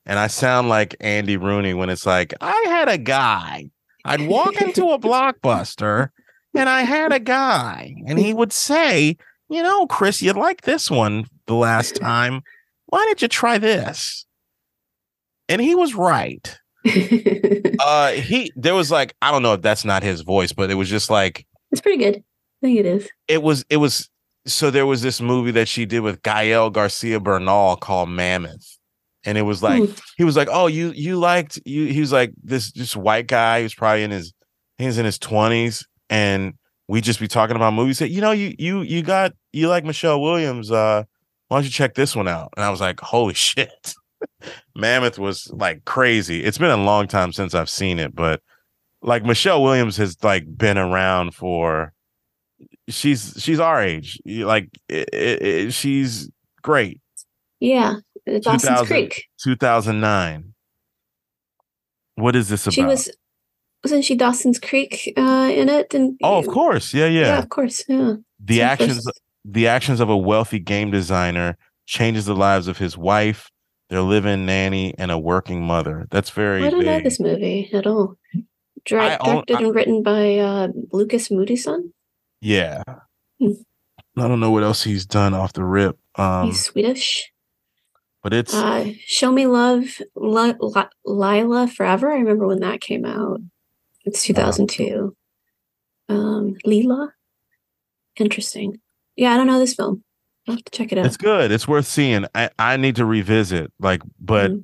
B: And I sound like Andy Rooney when it's like, I had a guy. I'd walk into a Blockbuster and I had a guy and he would say, Chris, you like this one the last time. Why didn't you try this? And he was right. There was like, I don't know if that's not his voice, but it was just like,
C: it's pretty good. I think it is.
B: It was. So there was this movie that she did with Gael Garcia Bernal called Mammoth. And it was like, he was like, oh, you liked you. He was like this white guy who's probably in his 20s. And we just be talking about movies. He said, you like Michelle Williams. Why don't you check this one out? And I was like, holy shit. Mammoth was like crazy. It's been a long time since I've seen it, but like Michelle Williams has like been around for, she's our age. Like she's great.
C: Yeah. Dawson's Creek.
B: 2009. What is this about?
C: Wasn't she Dawson's Creek in it? And
B: of course. Yeah.
C: Yeah, of course. Yeah.
B: The actions of a wealthy game designer changes the lives of his wife, their live-in nanny, and a working mother. That's very
C: I don't know this movie at all. Directed and written by Lucas Moodysson.
B: Yeah. I don't know what else he's done off the rip.
C: He's Swedish.
B: But it's
C: Show Me Love, Lila Forever. I remember when that came out. It's 2002. Lila. Interesting. Yeah, I don't know this film. I'll have to check it out.
B: It's good. It's worth seeing. I need to revisit. Like, but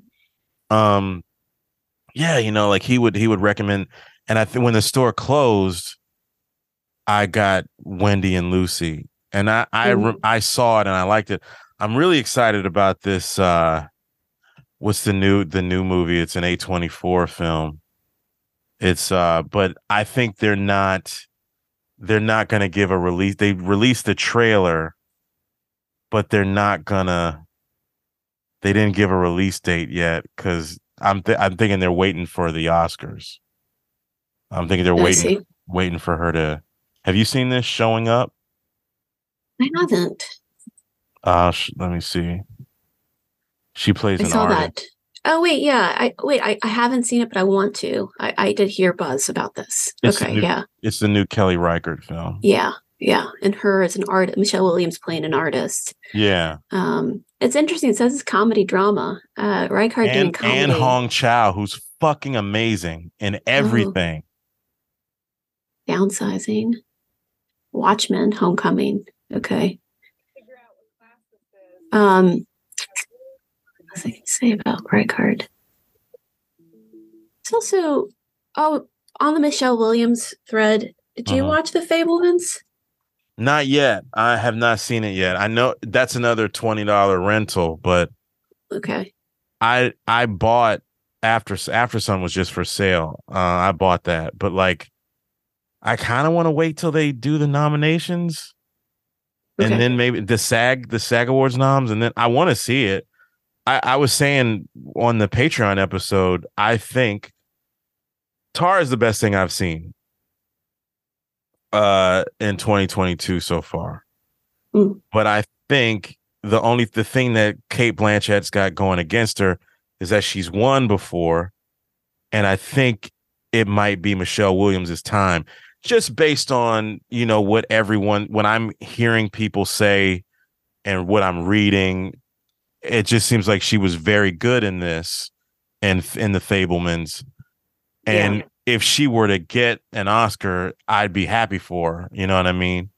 B: yeah, like he would recommend. And I think when the store closed, I got Wendy and Lucy, and I saw it and I liked it. I'm really excited about this. What's the new movie? It's an A24 film. It's but I think they're not going to give a release. They released the trailer, but they didn't give a release date yet because I'm thinking they're waiting for the Oscars. I'm thinking they're waiting for her to. Have you seen this Showing Up?
C: I haven't.
B: Let me see. She plays an artist.
C: I saw that. Oh wait, yeah. I haven't seen it, but I want to. I did hear buzz about this. Yeah.
B: It's the new Kelly Reichardt film.
C: Yeah, and her as an artist, Michelle Williams playing an artist.
B: Yeah.
C: It's interesting. It says it's comedy drama. Reichardt doing comedy.
B: And Hong Chow, who's fucking amazing in everything.
C: Downsizing. Watchmen, Homecoming. Okay. What was I going to say about Reichardt? It's also, on the Michelle Williams thread, did you watch The Fabelmans?
B: Not yet. I have not seen it yet. I know that's another $20 rental, but
C: okay.
B: I bought After Sun was just for sale. I bought that, but like, I kind of want to wait till they do the nominations. Okay. And then maybe the SAG Awards noms, and then I want to see it. I was saying on the Patreon episode, I think Tar is the best thing I've seen in 2022 so far. But I think the thing that Cate Blanchett's got going against her is that she's won before, and I think it might be Michelle Williams' time. Just based on, what when I'm hearing people say and what I'm reading, it just seems like she was very good in this and in The Fabelmans. And if she were to get an Oscar, I'd be happy for her. You know what I mean?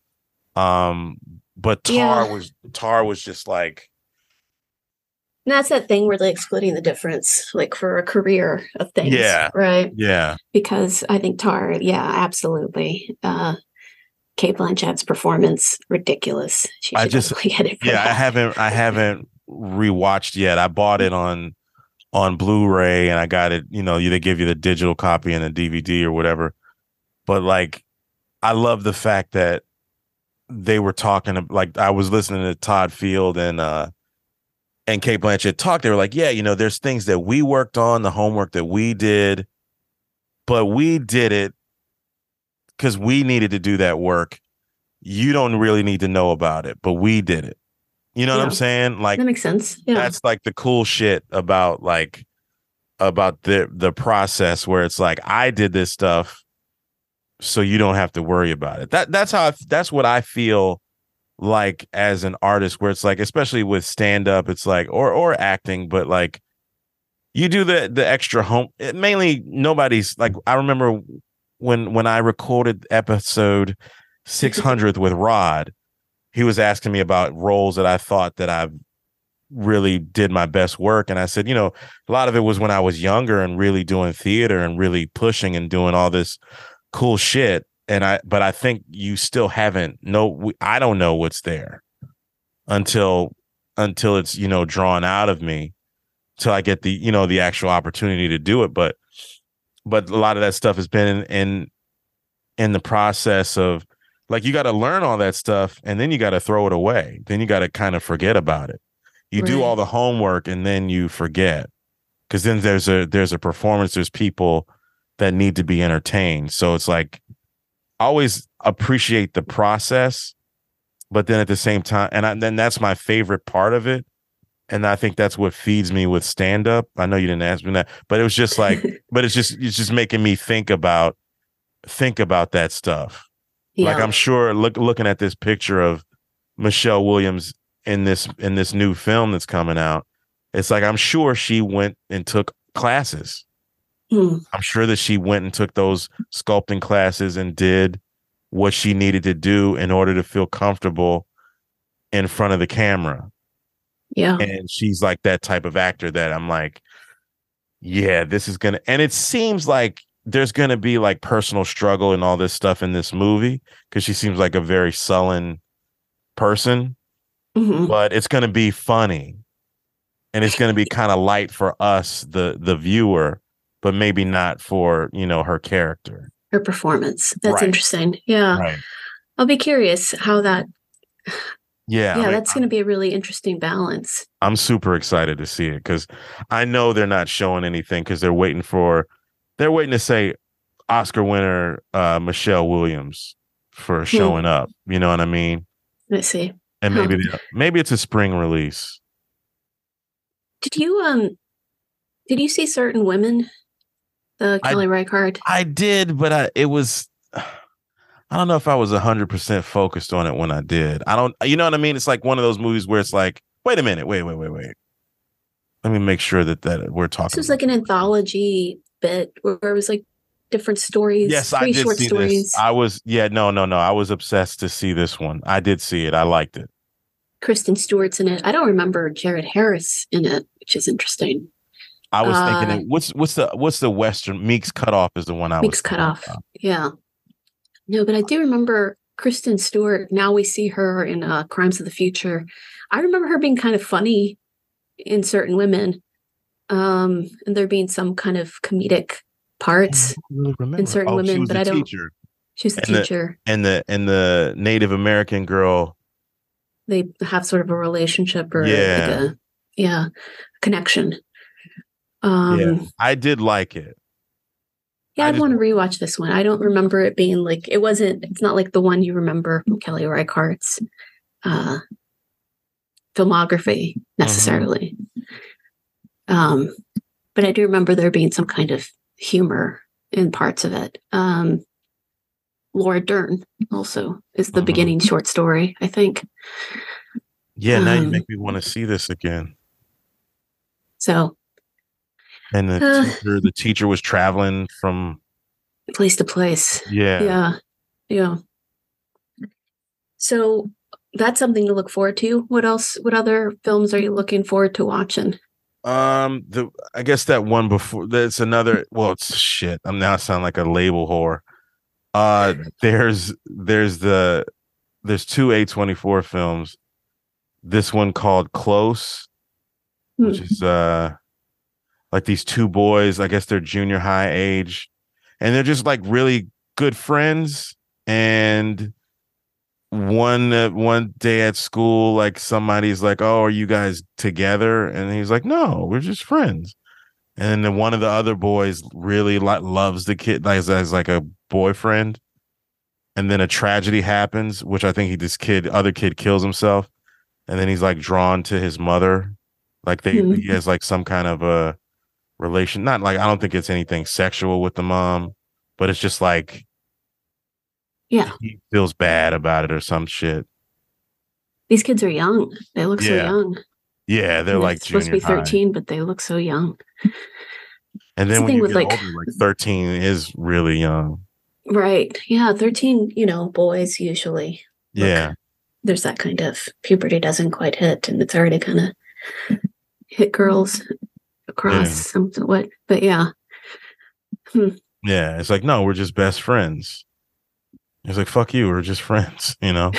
B: But Tar was just like.
C: And that's that thing where they're excluding the difference, like for a career of things. Yeah. Right.
B: Yeah.
C: Because I think Tar, absolutely. Cate Blanchett's performance, ridiculous. She should definitely get it for that.
B: I haven't rewatched yet. I bought it on Blu-ray and I got it, they give you the digital copy and a DVD or whatever. But like, I love the fact that they were talking, like I was listening to Todd Field and Cate Blanchett talk. They were like, there's things that we worked on, the homework that we did, but we did it because we needed to do that work. You don't really need to know about it, but we did it. You know what I'm saying? Like,
C: that makes sense. Yeah.
B: That's like the cool shit about the process where it's like, I did this stuff so you don't have to worry about it. That's what I feel like as an artist, where it's like, especially with stand up, it's like, or acting, but like you do the extra home. Mainly nobody's like, I remember when I recorded episode 600 with Rod, he was asking me about roles that I thought that I really did my best work. And I said, a lot of it was when I was younger and really doing theater and really pushing and doing all this cool shit. But I think you still haven't. I don't know what's there until it's, drawn out of me, till I get the, the actual opportunity to do it. But a lot of that stuff has been in the process of, like, you got to learn all that stuff and then you got to throw it away. Then you got to kind of forget about it. You do all the homework and then you forget, because then there's a performance. There's people that need to be entertained. So it's like, always appreciate the process, but then at the same time, then that's my favorite part of it. And I think that's what feeds me with stand up. I know you didn't ask me that, but it was just like, it's just making me think about that stuff. Yeah. Like, I'm sure looking at this picture of Michelle Williams in this new film that's coming out, it's like, I'm sure she went and took classes. I'm sure that she went and took those sculpting classes and did what she needed to do in order to feel comfortable in front of the camera.
C: Yeah.
B: And she's like that type of actor that I'm like, yeah, this is gonna, and it seems like there's gonna be like personal struggle and all this stuff in this movie, because she seems like a very sullen person. But it's gonna be funny, and it's gonna be kind of light for us, the viewer, but maybe not for, her character,
C: her performance. That's interesting. Yeah.
B: Right.
C: I'll be curious how that.
B: Yeah.
C: That's going to be a really interesting balance.
B: I'm super excited to see it, because I know they're not showing anything, because they're waiting to say Oscar winner Michelle Williams for showing up. You know what I mean?
C: I see.
B: And maybe it's a spring release.
C: Did you see Certain Women? The Kelly Reichardt?
B: I did, but it was, I don't know if I was 100% focused on it when I did. You know what I mean? It's like one of those movies where it's like, wait a minute, wait. Let me make sure that we're talking. This
C: was like an anthology bit where it was like different stories.
B: Yes, I did see this. I was, no. I was obsessed to see this one. I did see it. I liked it.
C: Kristen Stewart's in it. I don't remember Jared Harris in it, which is interesting.
B: I was thinking, what's the Western? Meek's Cutoff is the one I was.
C: Meek's Cutoff. Yeah. No, but I do remember Kristen Stewart. Now we see her in Crimes of the Future. I remember her being kind of funny in Certain Women, and there being some kind of comedic parts in Certain Women. But I don't.
B: Teacher.
C: She was the teacher.
B: And the Native American girl.
C: They have sort of a relationship or a connection.
B: I did like it.
C: Yeah, I'd want to rewatch this one. I don't remember it being like, it's not like the one you remember from Kelly Reichardt's filmography necessarily. But I do remember there being some kind of humor in parts of it. Laura Dern also is the beginning short story, I think.
B: Yeah, now you make me want to see this again.
C: So.
B: And the teacher was traveling from
C: place to place. Yeah. So that's something to look forward to. What else? What other films are you looking forward to watching?
B: I guess that one before. There's another. Well, it's shit. I'm now sound like a label whore. There's two A24 films. This one called Close, which is like these two boys, I guess they're junior high age, and they're just like really good friends. And one day at school, like somebody's like, "Oh, are you guys together?" And he's like, "No, we're just friends." And then one of the other boys really loves the kid as like a boyfriend. And then a tragedy happens, which I think other kid kills himself. and then he's like drawn to his mother. Like he has like some kind of a relation. Not like, I don't think it's anything sexual with the mom, but it's just like,
C: yeah,
B: he feels bad about it or some shit.
C: these kids are young. They look so young.
B: Yeah, they're like
C: supposed to be 13, but they look so young.
B: And then when you get older, like 13 is really young.
C: Right. Yeah, 13, boys usually.
B: Yeah.
C: There's that kind of puberty doesn't quite hit, and it's already kind of hit girls across something. But yeah.
B: Yeah, it's like, no, we're just best friends. It's like, fuck you, we're just friends,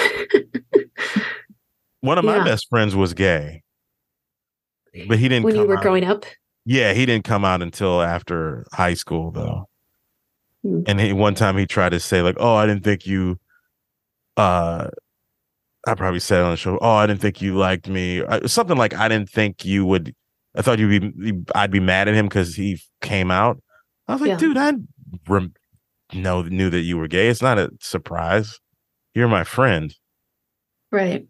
B: One of my best friends was gay. But he didn't
C: when you were growing up?
B: Yeah, he didn't come out until after high school, though. And one time he tried to say, like, oh, I didn't think you, I probably said on the show, oh, I didn't think you liked me. Something like, I didn't think you would, I thought I'd be mad at him because he came out. I was like, dude, I knew that you were gay. It's not a surprise. You're my friend.
C: Right.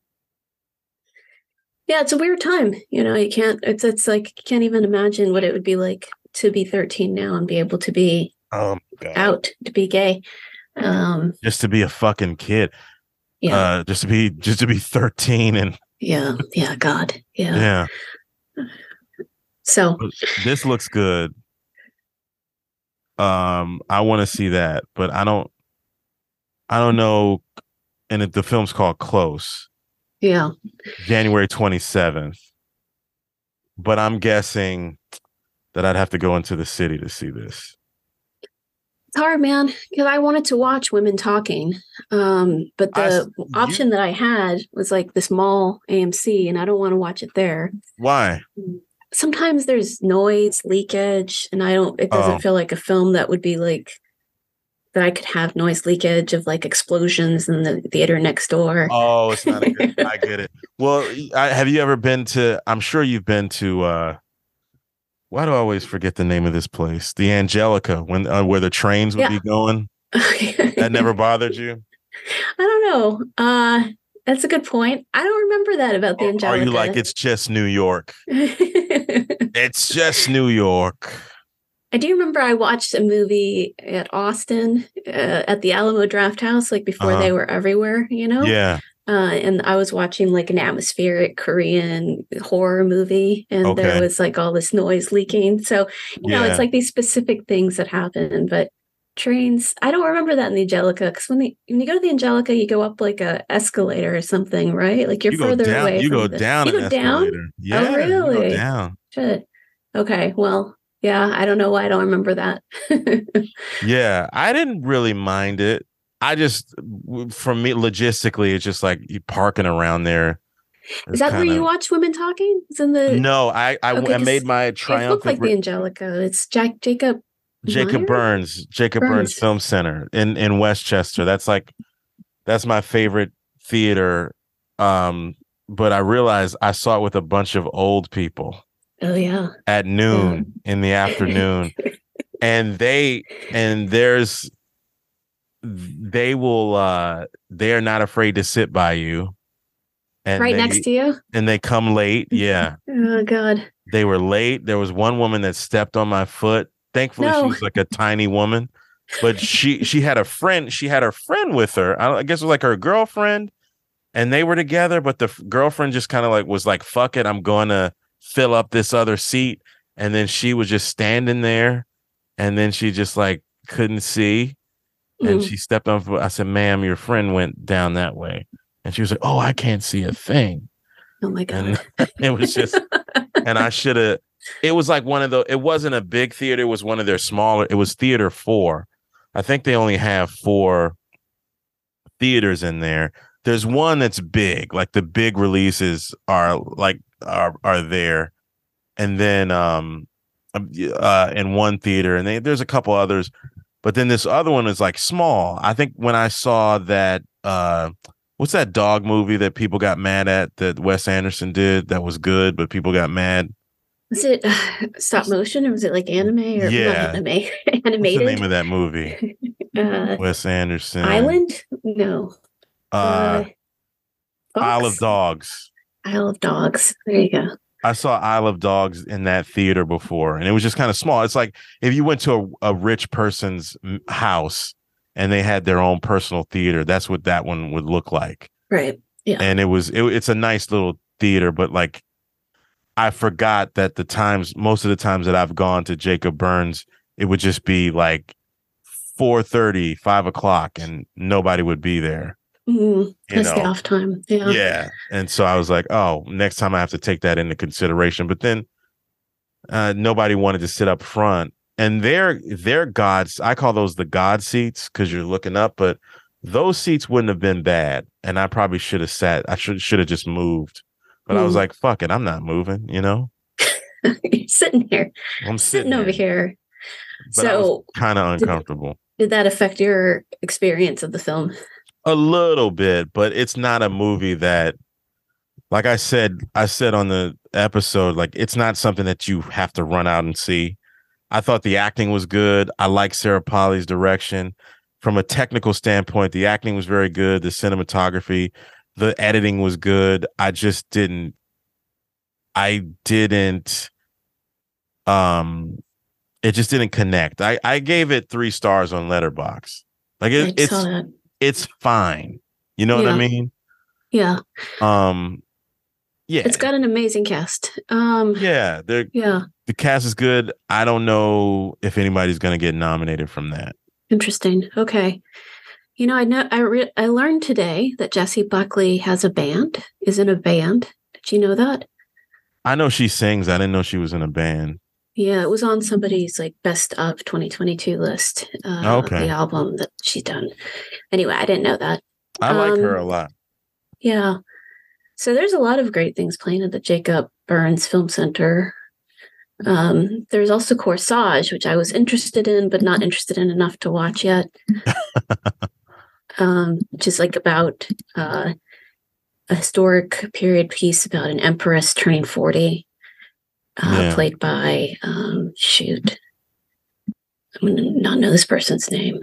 C: Yeah, it's a weird time. You can't, it's like, you can't even imagine what it would be like to be 13 now and be able to be out, to be gay.
B: Just to be a fucking kid.
C: Yeah.
B: Just to be 13 and
C: yeah, God. Yeah. So
B: this looks good. I want to see that, but I don't know. And the film's called Close.
C: Yeah.
B: January 27th. But I'm guessing that I'd have to go into the city to see this.
C: It's hard, man, because I wanted to watch Women Talking. But the option that I had was like this mall AMC, and I don't want to watch it there.
B: Why?
C: Sometimes there's noise, leakage, and it doesn't feel like a film that would be like, that I could have noise leakage of like explosions in the theater next door.
B: Oh, it's not a good, I get it. Well, have you ever been to, I'm sure you've been to, why do I always forget the name of this place? The Angelica, where the trains would be going. That never bothered you?
C: I don't know. That's a good point. I don't remember that about the Angelica.
B: Are you like, it's just New York? It's just New York.
C: I do remember I watched a movie at Austin at the Alamo Drafthouse, like before they were everywhere,
B: Yeah.
C: And I was watching like an atmospheric Korean horror movie, and there was like all this noise leaking. So, it's like these specific things that happen. But trains, I don't remember that in the Angelica, because when you go to the Angelica, you go up like a escalator or something, right? Like you're further away.
B: You go down. You go down? Yeah.
C: Oh, really?
B: You go down.
C: Shit. Okay. Well. Yeah, I don't know why I don't remember that.
B: Yeah, I didn't really mind it. I just, for me, logistically, it's just like you parking around there.
C: Is that where you watch Women Talking? It's in the.
B: No, I made my triumphant.
C: It looked like the Angelica. It's Jacob
B: Burns Film Center in Westchester. That's my favorite theater. But I realized I saw it with a bunch of old people.
C: Oh yeah.
B: At noon in the afternoon. And they're not afraid to sit by you. And
C: next to you.
B: And they come late. Yeah.
C: Oh God.
B: They were late. There was one woman that stepped on my foot. Thankfully, she was like a tiny woman. But she had a friend. She had her friend with her. I guess it was like her girlfriend. And they were together, but the girlfriend just kind of like was like, fuck it, I'm going to fill up this other seat. And then she was just standing there, and then she just like couldn't see, and she stepped on. I said, ma'am, your friend went down that way. And she was like, oh, I can't see a thing.
C: Oh my God.
B: And it was just, and I should have, it was like one of the, it wasn't a big theater, it was one of their smaller, it was Theater 4. I think they only have 4 theaters in there. There's one that's big, like the big releases are there, and then in one theater, and there's a couple others, but then this other one is like small. I think when I saw that, what's that dog movie that people got mad at that Wes Anderson did that was good, but people got mad?
C: Was it stop motion, or was it like anime or not anime? Animated.
B: What's the name of that movie? Wes Anderson
C: Island? No.
B: Isle of Dogs.
C: Isle of Dogs. There you go.
B: I saw Isle of Dogs in that theater before, and it was just kind of small. It's like if you went to a rich person's house and they had their own personal theater, that's what that one would look like.
C: Right. Yeah.
B: And it's a nice little theater, but like I forgot that most of the times that I've gone to Jacob Burns, it would just be like 4:30, 5 o'clock, and nobody would be there.
C: That's the off time. Yeah.
B: Yeah. And so I was like, oh, next time I have to take that into consideration. But then nobody wanted to sit up front. And they're gods. I call those the God seats because you're looking up, but those seats wouldn't have been bad. And I probably should have sat. I should have just moved. But I was like, fuck it, I'm not moving,
C: You're sitting here.
B: I'm
C: sitting over here.
B: But so I was kind of uncomfortable.
C: Did that affect your experience of the film?
B: A little bit, but it's not a movie that, like I said on the episode, like it's not something that you have to run out and see. I thought the acting was good. I like Sarah Polley's direction. From a technical standpoint, the acting was very good. The cinematography, the editing was good. I just didn't it just didn't connect. I gave it 3 stars on Letterboxd. Like it's fine. You know what I mean?
C: Yeah.
B: Yeah.
C: It's got an amazing cast.
B: The cast is good. I don't know if anybody's going to get nominated from that.
C: Interesting. Okay. I learned today that Jessie Buckley has a band, is in a band. Did you know that?
B: I know she sings. I didn't know she was in a band.
C: Yeah, it was on somebody's like best of 2022 list. The album that she's done. Anyway, I didn't know that.
B: I like her a lot.
C: Yeah. So there's a lot of great things playing at the Jacob Burns Film Center. There's also Corsage, which I was interested in, but not interested in enough to watch yet. Which is like about a historic period piece about an empress turning 40. Played by I'm gonna not know this person's name.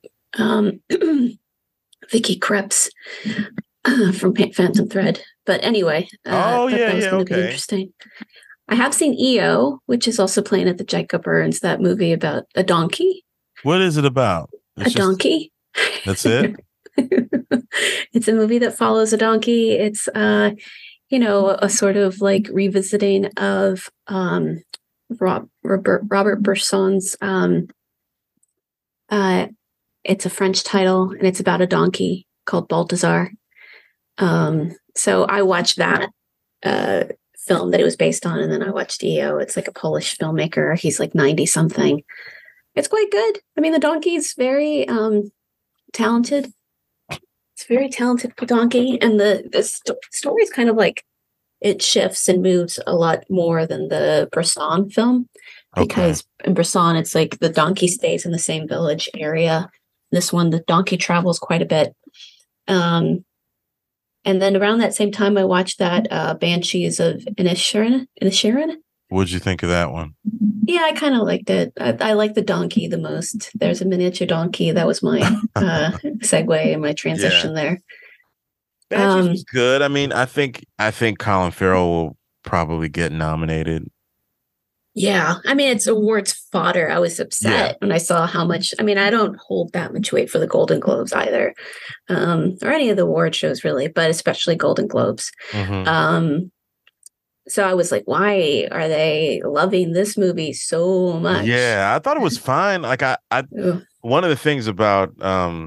C: Vicky Krieps from Phantom Thread. But anyway, that was going to be interesting. I have seen EO, which is also playing at the Jacob Burns, that movie about a donkey.
B: What is it about?
C: Donkey.
B: That's it?
C: It's a movie that follows a donkey. It's a sort of like revisiting of Robert Bresson's. It's a French title, and it's about a donkey called Balthazar. So I watched that film that it was based on, and then I watched EO. It's like a Polish filmmaker. He's like 90 something. It's quite good. I mean, the donkey's very talented. It's a very talented donkey, and the story is kind of like it shifts and moves a lot more than the Bresson film, because in Bresson it's like the donkey stays in the same village area. This one, the donkey travels quite a bit. And then around that same time, I watched that Banshees of Inisherin.
B: What'd you think of that one?
C: Yeah, I kind of liked it. I like the donkey the most. There's a miniature donkey. That was my segue and my transition there.
B: Banshees was good. I mean, I think Colin Farrell will probably get nominated.
C: Yeah, I mean, it's awards fodder. I was upset when I saw how much. I mean, I don't hold that much weight for the Golden Globes either, or any of the award shows really, but especially Golden Globes. Mm-hmm. So I was like, why are they loving this movie so much?
B: Yeah, I thought it was fine. Like I one of the things about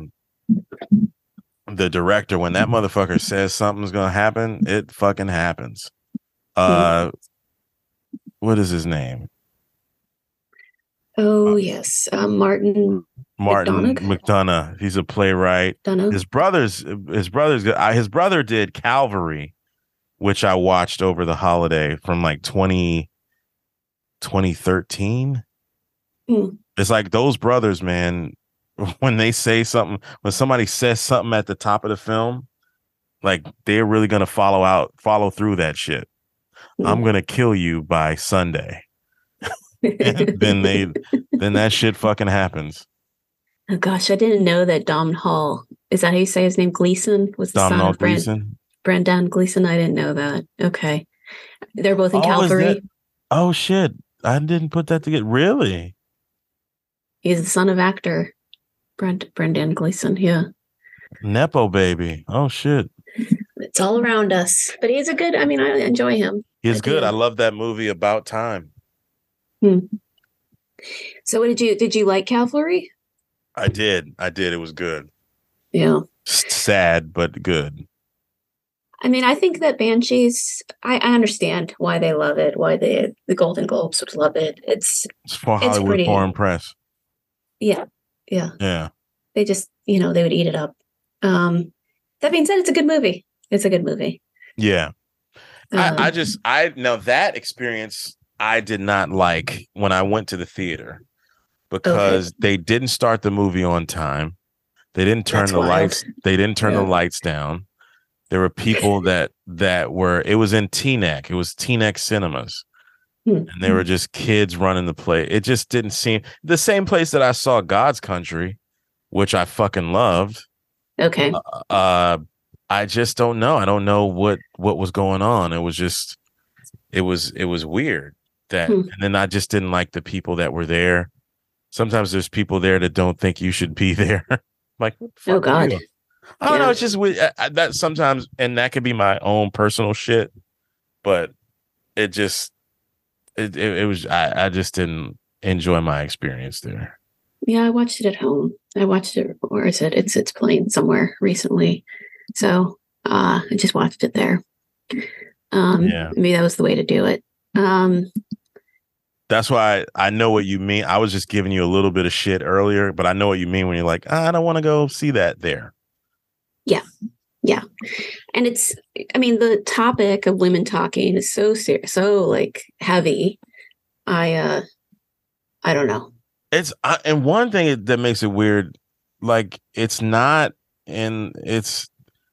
B: the director, when that motherfucker says something's gonna happen, it fucking happens. What is his name?
C: Oh yes, Martin
B: McDonagh. He's a playwright. His brother did Calvary, which I watched over the holiday from like 2013. It's like those brothers, man, when they say something, when somebody says something at the top of the film, like they're really going to follow through that shit. I'm going to kill you by Sunday. then that shit fucking happens.
C: Oh gosh, I didn't know that Dom Hall, is that how you say his name? Gleason was the son of Brendan Brendan Gleeson. I didn't know that. Okay. They're both in Calvary.
B: Oh, shit. I didn't put that together. Really?
C: He's the son of actor Brendan Gleeson. Yeah.
B: Nepo baby. Oh, shit.
C: It's all around us. But he's a good, I enjoy him.
B: He's good. I love that movie About Time.
C: So what did you like Calvary?
B: I did. It was good.
C: Yeah.
B: Sad, but good.
C: I think that Banshees, I understand why they love it, why the Golden Globes would love it. It's
B: for Hollywood Foreign Press.
C: Yeah. They just, they would eat it up. That being said, it's a good movie. Yeah.
B: I know that experience I did not like when I went to the theater because they didn't start the movie on time. They didn't turn the lights. They didn't turn the lights down. There were people that were. It was in Teaneck. It was Teaneck Cinemas, and they were just kids running the play. It just didn't seem the same place that I saw God's Country, which I fucking loved.
C: Okay.
B: I just don't know. I don't know what was going on. It was just, it was weird that, and then I just didn't like the people that were there. Sometimes there's people there that don't think you should be there. Like,
C: oh God.
B: I don't know. It's just that sometimes, and that could be my own personal shit, but it just, it was, I just didn't enjoy my experience there.
C: Yeah, I watched it at home. I watched it, or is it? It's playing somewhere recently, so I just watched it there. Maybe that was the way to do it.
B: That's why I know what you mean. I was just giving you a little bit of shit earlier, but I know what you mean when you're like, I don't want to go see that there.
C: Yeah, and it's. The topic of women talking is so serious, so like heavy. I don't know.
B: It's and one thing that makes it weird, like it's not, and it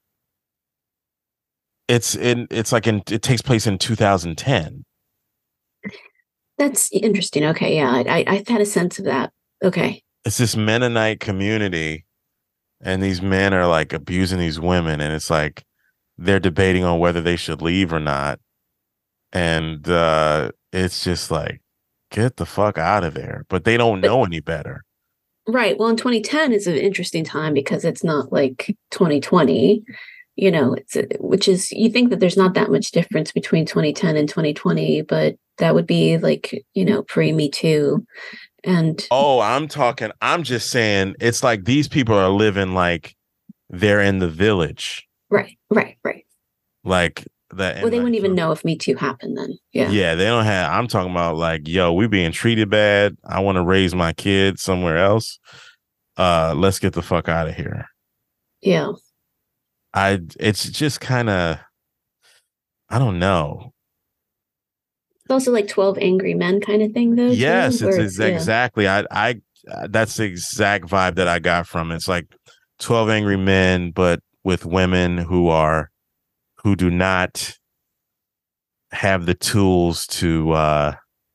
B: takes place in 2010.
C: That's interesting. Okay, yeah, I had a sense of that. Okay,
B: it's this Mennonite community, and these men are like abusing these women, and it's like they're debating on whether they should leave or not, and it's just like, get the fuck out of there. But they don't know any better.
C: Right. Well, in 2010 is an interesting time because it's not like 2020, which is, you think that there's not that much difference between 2010 and 2020, but that would be like, pre-Me Too. And I'm just saying, it's like these people are living like they're in the village. Right.
B: Like that.
C: Well, they wouldn't even know if Me Too happened then.
B: Yeah, they don't have. I'm talking about like, yo, we being treated bad. I want to raise my kids somewhere else. Let's get the fuck out of here.
C: Yeah.
B: It's just kind of, I don't know.
C: It's also like 12 Angry Men kind of thing, though.
B: Yes,
C: too,
B: it's exactly. I that's the exact vibe that I got from it. It's like 12 Angry Men, but with women who do not have the tools to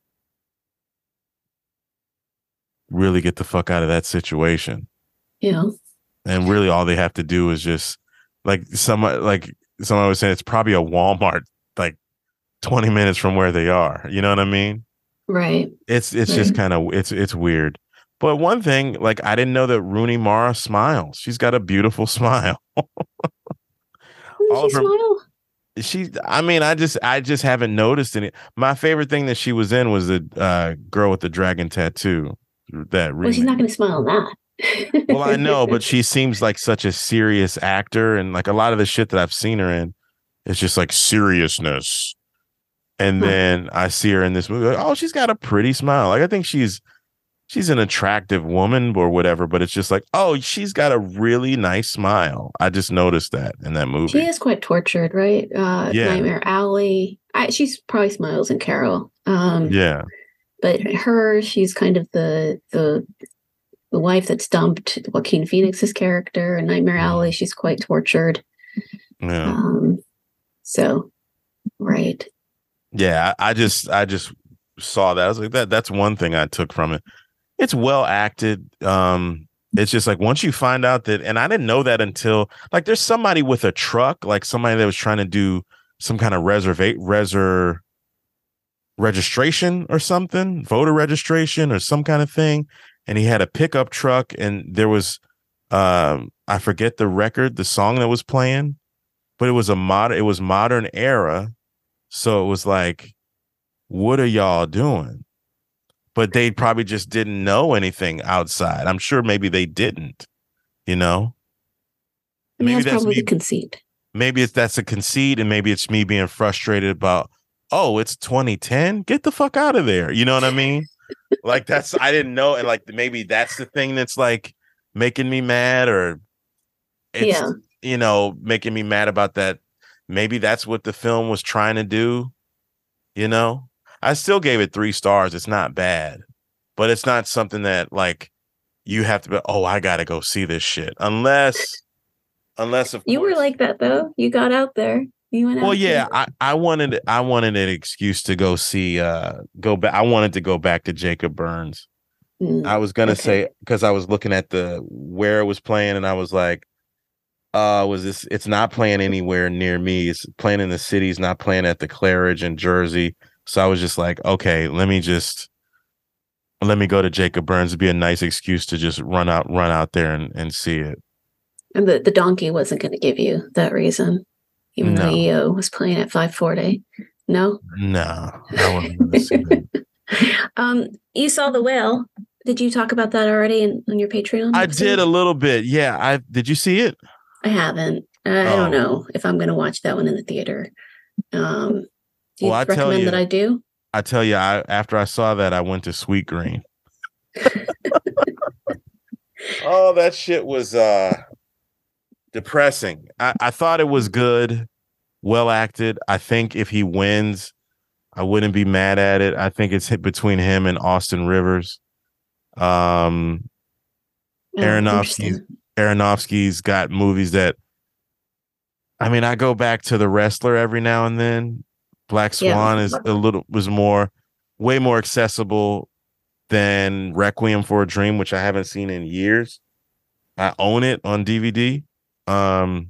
B: really get the fuck out of that situation.
C: Yeah.
B: And really all they have to do is just like someone was saying, it's probably a Walmart like 20 minutes from where they are. You know what I mean?
C: Right.
B: It's just kind of, it's weird. But one thing, like, I didn't know that Rooney Mara smiles. She's got a beautiful smile.
C: All of her smile?
B: I just haven't noticed any. My favorite thing that she was in was the girl with the dragon tattoo. Well,
C: she's not going to smile on that.
B: Well, I know, but she seems like such a serious actor, and like a lot of the shit that I've seen her in, it's just like seriousness. And then I see her in this movie. Like, oh, she's got a pretty smile. Like I think she's an attractive woman or whatever, but it's just like, oh, she's got a really nice smile. I just noticed that in that movie.
C: She is quite tortured, right? Nightmare Alley. She's probably smiles in Carol.
B: Yeah.
C: But she's kind of the wife that's dumped Joaquin Phoenix's character in Nightmare Alley. She's quite tortured.
B: Yeah.
C: So, right.
B: Yeah, I just saw that. I was like, that's one thing I took from it. It's well acted. It's just like once you find out that, and I didn't know that until like there's somebody with a truck, like somebody that was trying to do some kind of registration or something, voter registration or some kind of thing. And he had a pickup truck and there was, I forget the song that was playing, but it was modern era. So it was like, what are y'all doing? But they probably just didn't know anything outside. I'm sure maybe they didn't, you know?
C: I mean, that's probably the conceit.
B: Maybe that's a conceit, and maybe it's me being frustrated about, oh, it's 2010? Get the fuck out of there. You know what I mean? Like I didn't know. And like, maybe that's the thing that's like making me mad, or it's, making me mad about that. Maybe that's what the film was trying to do, you know? I still gave it 3 stars. It's not bad, but it's not something that like you have to be, oh, I got to go see this shit. Unless of
C: you
B: course,
C: were like that though. You got out there. You went out.
B: Well, yeah, I wanted an excuse to go see, go back. I wanted to go back to Jacob Burns. I was going to say, because I was looking at where it was playing and I was like, it's not playing anywhere near me. It's playing in the city. It's not playing at the Claridge in Jersey. So I was just like, okay, let me go to Jacob Burns. It'd be a nice excuse to just run out there and see it.
C: And the donkey wasn't going to give you that reason, even though EO was playing at 540. No,
B: I wasn't going to see that.
C: You saw The Whale. Did you talk about that already on your Patreon?
B: I did a little bit. Yeah, did you see it?
C: I haven't. I don't know if I'm going to watch that one in the theater. Do you recommend that I do?
B: I tell you, after I saw that, I went to Sweet Green. Oh, that shit was depressing. I thought it was good, well acted. I think if he wins, I wouldn't be mad at it. I think it's hit between him and Austin Rivers. Aronofsky's got movies that, I mean, I go back to The Wrestler every now and then. Black Swan is way more accessible than Requiem for a Dream, which I haven't seen in years. I own it on DVD. I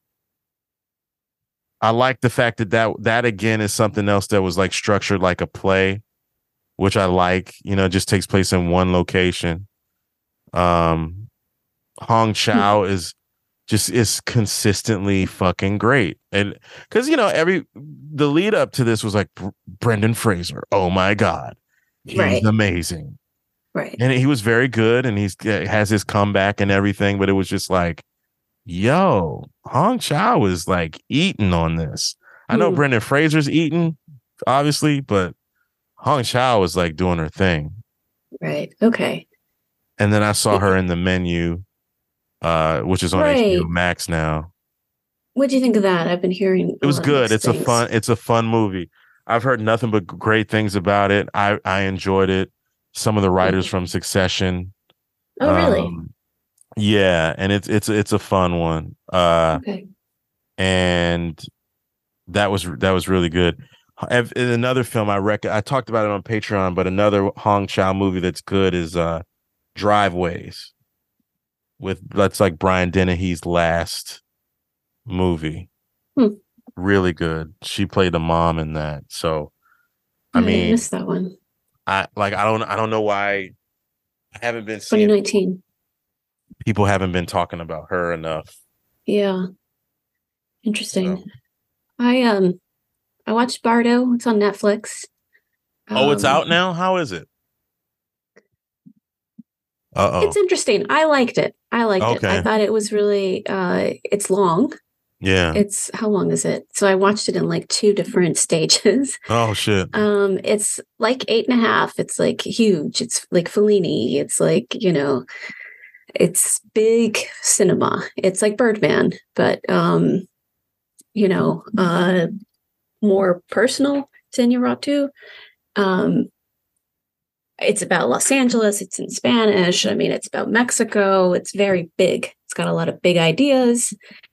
B: like the fact that again is something else that was like structured like a play, which I like. Just takes place in one location. Hong Chow is consistently fucking great. And because the lead up to this was like Brendan Fraser, oh my god, he's amazing,
C: right?
B: And he was very good, and he has his comeback and everything, but it was just like, yo, Hong Chow is like eating on this. I know Brendan Fraser's eating, obviously, but Hong Chow is like doing her thing,
C: right? Okay.
B: And then I saw her in The Menu, which is on HBO Max now.
C: What do you think of that? I've been hearing
B: it was good. It's a fun movie. I've heard nothing but great things about it. I enjoyed it. Some of the writers from Succession.
C: Oh, really?
B: Yeah, and it's a fun one.
C: Okay.
B: And that was really good. In another film I talked about it on Patreon, but another Hong Chow movie that's good is Driveways. That's like Brian Dennehy's last movie. Really good. She played a mom in that. So I mean,
C: missed that one.
B: I don't know why I haven't been
C: 2019.
B: People haven't been talking about her enough.
C: Yeah. Interesting. So. I watched Bardo. It's on Netflix.
B: It's out now? How is it?
C: It's interesting. I liked it. I thought it was really it's long.
B: Yeah.
C: How long is it? So I watched it in like 2 different stages.
B: Oh shit.
C: It's like 8.5. It's like huge. It's like Fellini. It's like, it's big cinema. It's like Birdman, but more personal to Iñárritu. It's about Los Angeles. It's in Spanish. I mean, it's about Mexico. It's very big. It's got a lot of big ideas.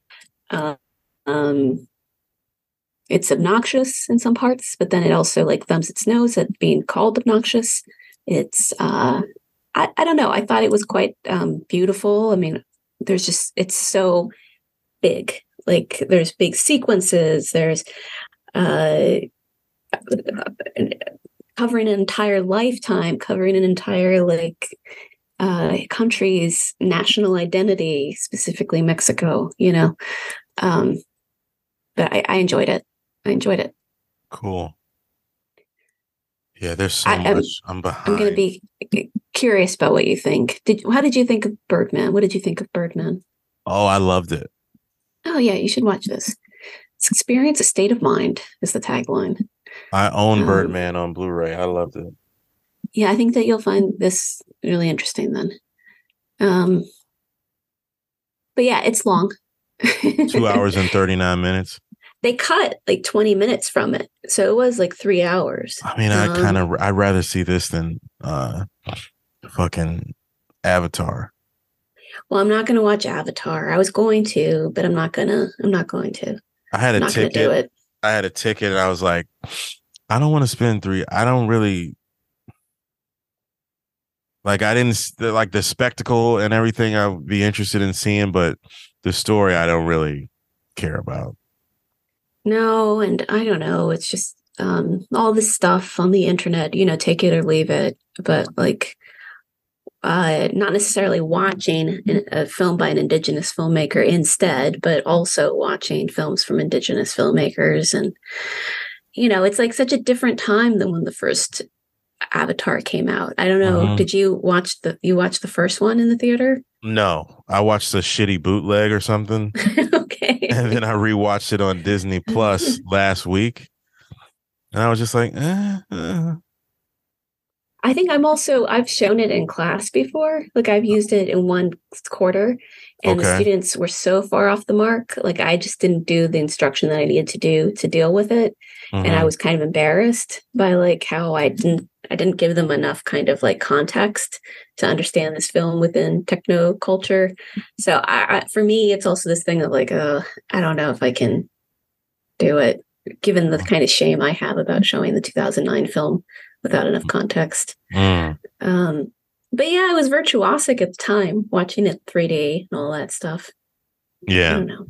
C: It's obnoxious in some parts, but then it also like thumbs its nose at being called obnoxious. It's I don't know. I thought it was quite beautiful. I mean, it's so big. Like there's big sequences. There's covering an entire lifetime, covering an entire country's national identity, specifically Mexico, but I enjoyed it. I enjoyed it.
B: Cool. Yeah, there's so much. I'm behind.
C: I'm going to be curious about what you think. How did you think of Birdman? What did you think of Birdman?
B: Oh, I loved it.
C: Oh, yeah, you should watch this. Experience a state of mind is the tagline.
B: I own Birdman on Blu-ray. I loved it.
C: Yeah, I think that you'll find this really interesting then. But yeah, it's long.
B: 2 hours and 39 minutes.
C: They cut like 20 minutes from it. So it was like 3 hours.
B: I mean, I'd rather see this than fucking Avatar.
C: Well, I'm not going to watch Avatar. I was going to, but I'm not going to.
B: I had a ticket.
C: Do it.
B: I had a ticket and I was like, I don't want to spend I don't really like, I didn't like the spectacle and everything I would be interested in seeing, but the story I don't really care about. No,
C: and I don't know. It's just all this stuff on the internet, take it or leave it. But not necessarily watching a film by an Indigenous filmmaker instead, but also watching films from Indigenous filmmakers. And, it's like such a different time than when the first Avatar came out. I don't know. Mm-hmm. Did you watch the first one in the theater?
B: No, I watched a shitty bootleg or something.
C: Okay.
B: And then I rewatched it on Disney Plus last week. And I was just like,
C: I think I've shown it in class before. Like I've used it in one quarter and the students were so far off the mark. Like I just didn't do the instruction that I needed to do to deal with it. Mm-hmm. And I was kind of embarrassed by like how I didn't give them enough kind of like context to understand this film within techno culture. So for me, it's also this thing of like, I don't know if I can do it, given the kind of shame I have about showing the 2009 film without enough context. But yeah, I was virtuosic at the time, watching it 3D and all that stuff.
B: Yeah.
C: I don't know.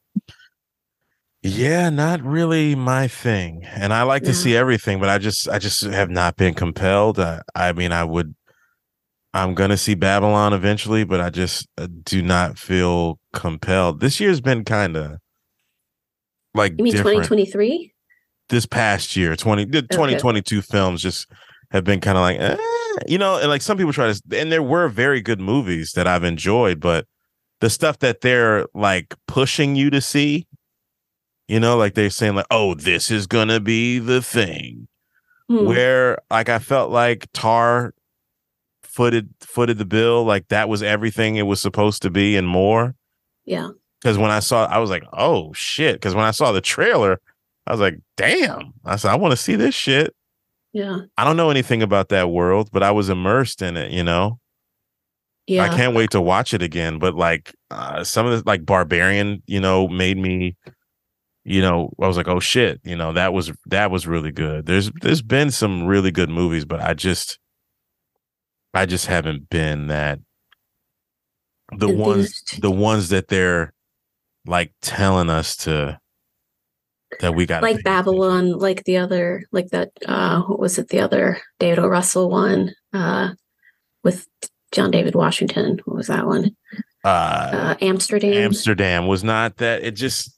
B: Yeah, not really my thing. And I like to see everything, but I just have not been compelled. I'm going to see Babylon eventually, but I just do not feel compelled. This year's been kind of like
C: You mean 2023?
B: This past year, 2022 films just have been kind of like, and like some people try to, and there were very good movies that I've enjoyed, but the stuff that they're like pushing you to see, like they're saying like, oh, this is going to be the thing where like, I felt like Tar footed the bill. Like that was everything it was supposed to be and more.
C: Yeah.
B: Cause when I was like, oh shit. Cause when I saw the trailer, I was like, damn. I said, I want to see this shit.
C: Yeah.
B: I don't know anything about that world, but I was immersed in it, Yeah. I can't wait to watch it again. But like some of the like Barbarian, made me, I was like, oh shit, that was really good. There's been some really good movies, but I just haven't been that the ones that they're like telling us that we got
C: like Babylon, like the other, like that what was it, the other David O. Russell one with John David Washington. What was that one?
B: Amsterdam was not that. It just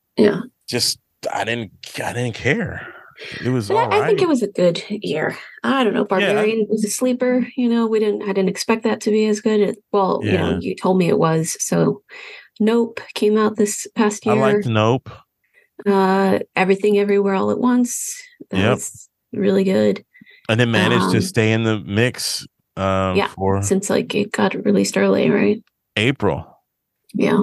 B: I didn't care. It was all right.
C: I think it was a good year. I don't know. Barbarian was a sleeper. I didn't expect that to be as good. You told me it was. So Nope came out this past year.
B: I liked Nope.
C: Everything Everywhere All at Once. That was really good.
B: And it managed to stay in the mix
C: since like it got released early, right?
B: April.
C: Yeah.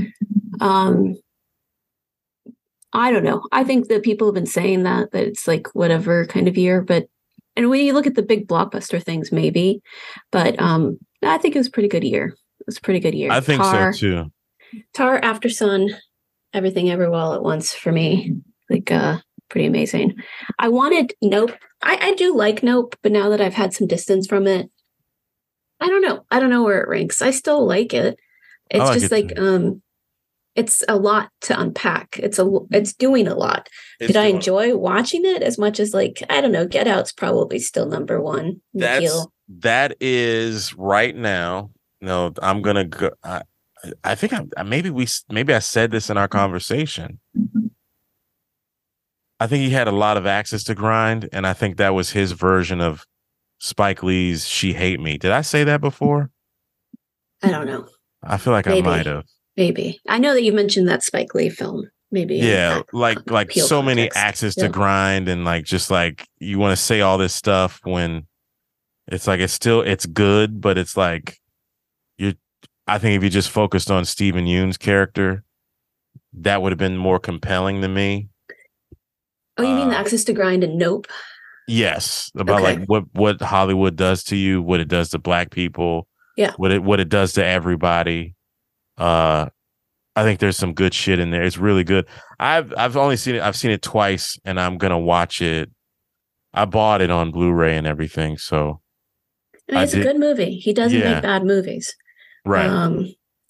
C: I don't know. I think that people have been saying that it's like whatever kind of year, and when you look at the big blockbuster things, maybe, but I think it was a pretty good year. It was a pretty good year.
B: I think so too.
C: Tar, After Sun, Everything Everywhere All at Once for me, like pretty amazing. I wanted Nope. I do like Nope, but now that I've had some distance from it, I don't know. I don't know where it ranks. I still like it. It's just like it's a lot to unpack. It's doing a lot. Did I enjoy watching it as much as like, I don't know, Get Out's probably still number one.
B: That is right now. No, I'm gonna go. I think maybe I said this in our conversation. I think he had a lot of axes to grind, and I think that was his version of Spike Lee's She Hate Me. Did I say that before?
C: I don't know.
B: I feel like
C: maybe.
B: I might have.
C: Maybe. I know that you mentioned that Spike Lee film. Maybe.
B: Yeah, like so context. Many axes to grind, and like just like you want to say all this stuff when it's like it's good, but it's like I think if you just focused on Steven Yeun's character, that would have been more compelling to me.
C: Oh, you mean the axis to grind and Nope?
B: Yes, about like what Hollywood does to you, what it does to Black people, what it does to everybody. I think there's some good shit in there. It's really good. I've only seen it. I've seen it twice, and I'm gonna watch it. I bought it on Blu-ray and everything. So
C: it's a good movie. He doesn't make bad movies,
B: right?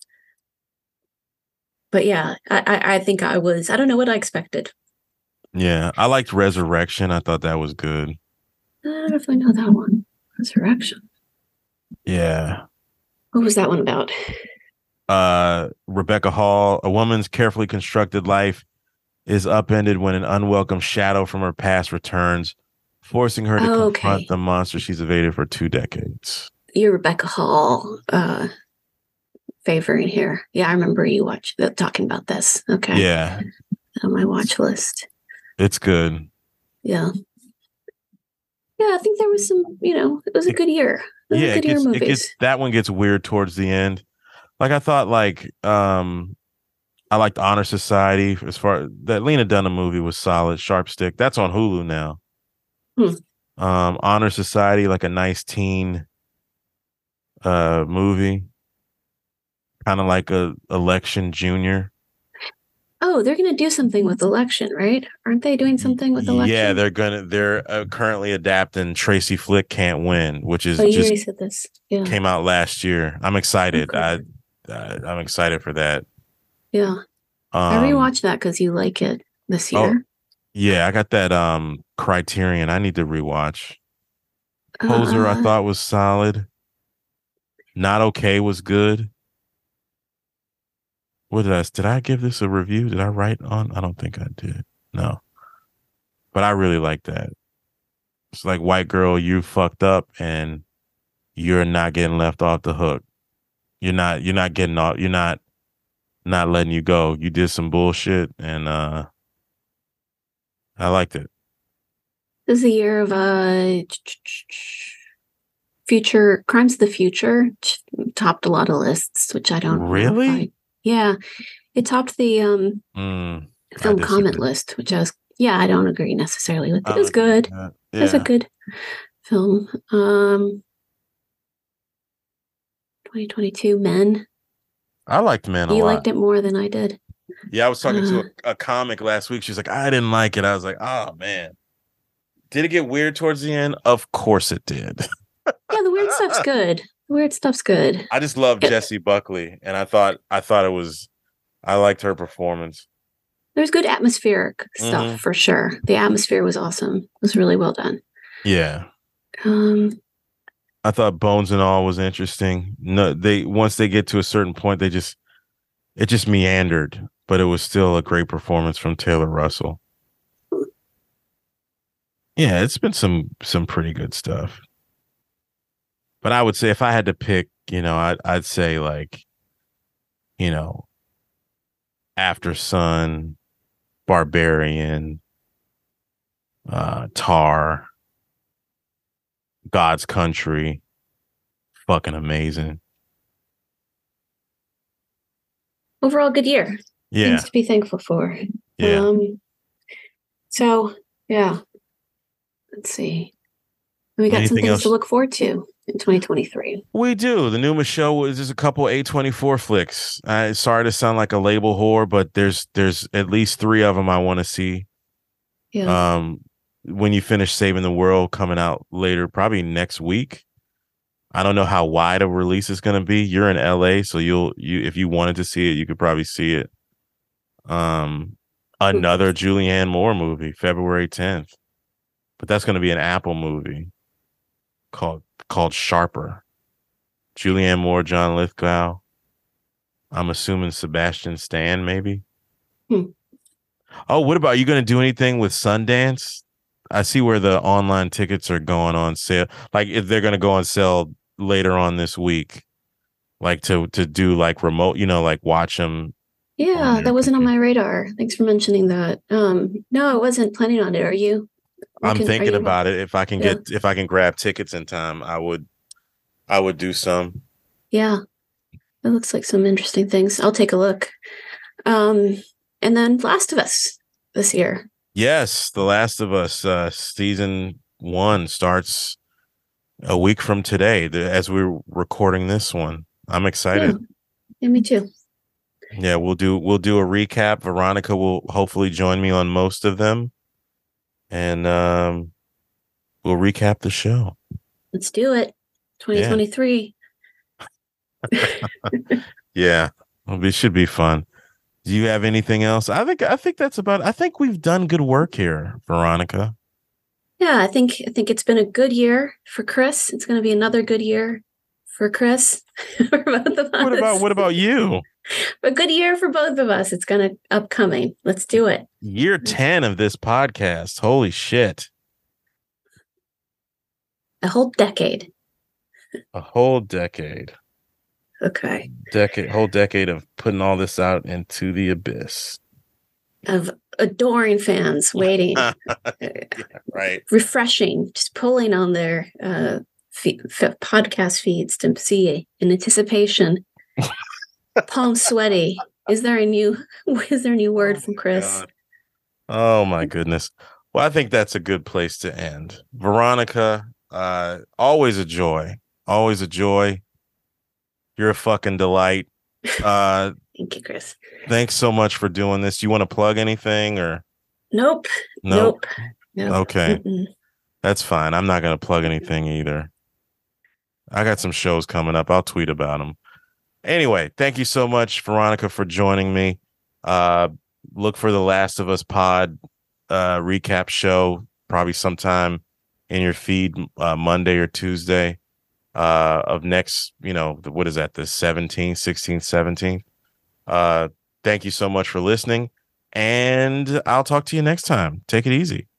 C: But yeah, I think I don't know what I expected.
B: Yeah, I liked Resurrection. I thought that was good.
C: I don't know if I know that one. Resurrection.
B: Yeah.
C: What was that one about?
B: Rebecca Hall, a woman's carefully constructed life is upended when an unwelcome shadow from her past returns, forcing her to confront the monster she's evaded for 2 decades.
C: You're Rebecca Hall favoring here. Yeah, I remember you talking about this. Okay.
B: Yeah.
C: On my watch list.
B: It's good.
C: Yeah. Yeah, I think there was some, it was a good year.
B: That one gets weird towards the end. Like I thought, I liked Honor Society. As far that Lena Dunham movie was solid. Sharp Stick, that's on Hulu now. Honor Society, like a nice teen movie, kind of like a Election Junior.
C: Oh, they're gonna do something with Election, right? Aren't they doing something with Election?
B: Yeah, they're currently adapting Tracy Flick Can't Win, which is
C: you already said this. Yeah.
B: Came out last year. I'm excited. Okay. I'm excited for that.
C: Yeah. I rewatched that because you like it this year.
B: Yeah, I got that Criterion. I need to rewatch. Poser, I thought was solid. Not Okay was good. Did I give this a review? Did I write on? I don't think I did. No. But I really like that. It's like, white girl, you fucked up and you're not getting left off the hook. You're not getting off. You're not letting you go. You did some bullshit, and I liked it.
C: This is the year of future Crimes of the Future. Topped a lot of lists, which I don't
B: really.
C: Yeah, it topped the film comment list, which I don't agree necessarily with. It was good. Yeah. It was a good film. 2022 Men.
B: I liked Men a lot.
C: You liked it more than I did.
B: Yeah, I was talking to a comic last week. She's like, I didn't like it. I was like, oh man. Did it get weird towards the end? Of course it did.
C: Yeah, the weird stuff's good. Weird stuff's good.
B: I just love Jessie Buckley, and I thought I liked her performance.
C: There's good atmospheric stuff for sure. The atmosphere was awesome. It was really well done.
B: Yeah. I thought Bones and All was interesting. No, once they get to a certain point, it just meandered, but it was still a great performance from Taylor Russell. Yeah, it's been some pretty good stuff. But I would say if I had to pick, I'd say like, After Sun, Barbarian, Tar, God's Country, fucking amazing.
C: Overall, good year.
B: Yeah.
C: Things to be thankful for.
B: Yeah.
C: So, yeah. Let's see. We got some things to look forward to in 2023.
B: We do. The new Michelle was just a couple A24 flicks. Sorry to sound like a label whore, but there's at least 3 of them I want to see.
C: Yeah.
B: When you finish Saving the World coming out later, probably next week. I don't know how wide a release is going to be. You're in LA, so you if you wanted to see it, you could probably see it. Another Julianne Moore movie, February 10th. But that's going to be an Apple movie called Sharper. Julianne Moore, John Lithgow. I'm assuming Sebastian Stan, maybe. Oh, what about, you going to do anything with Sundance? I see where the online tickets are going on sale. Like, if they're going to go on sale later on this week, like to do like remote, like watch them.
C: Yeah, that wasn't on my radar. Thanks for mentioning that. No, I wasn't planning on it. Are you?
B: I'm thinking about it. If I can grab tickets in time, I would do some. Yeah.
C: It looks like some interesting things. I'll take a look. And then Last of Us this year.
B: Yes, The Last of Us season 1 starts a week from today, as we're recording this one. I'm excited.
C: Yeah, me too.
B: Yeah, we'll do a recap. Veronica will hopefully join me on most of them, and we'll recap the show.
C: Let's do it. 2023.
B: Yeah, it should be fun. Do you have anything else? I think that's about. I think we've done good work here, Veronica.
C: Yeah, I think it's been a good year for Chris. It's going to be another good year for Chris. For both of us.
B: What about you?
C: A good year for both of us. It's going to upcoming. Let's do it.
B: Year 10 of this podcast. Holy shit.
C: A whole decade.
B: A whole decade.
C: Okay.
B: Whole decade of putting all this out into the abyss.
C: Of adoring fans waiting.
B: Yeah, right.
C: Refreshing, just pulling on their podcast feeds to see in anticipation. Palm sweaty. Is there a new word from Chris?
B: God. Oh my goodness. Well, I think that's a good place to end. Veronica, always a joy. Always a joy. You're a fucking delight.
C: Thank you, Chris.
B: Thanks so much for doing this. Do you want to plug anything or?
C: Nope.
B: Okay.
C: Mm-mm.
B: That's fine. I'm not going to plug anything either. I got some shows coming up. I'll tweet about them. Anyway, thank you so much, Veronica, for joining me. Look for the Last of Us pod recap show probably sometime in your feed Monday or Tuesday of next, what is that, the 17th, 16th, 17th. Thank you so much for listening, and I'll talk to you next time. Take it easy.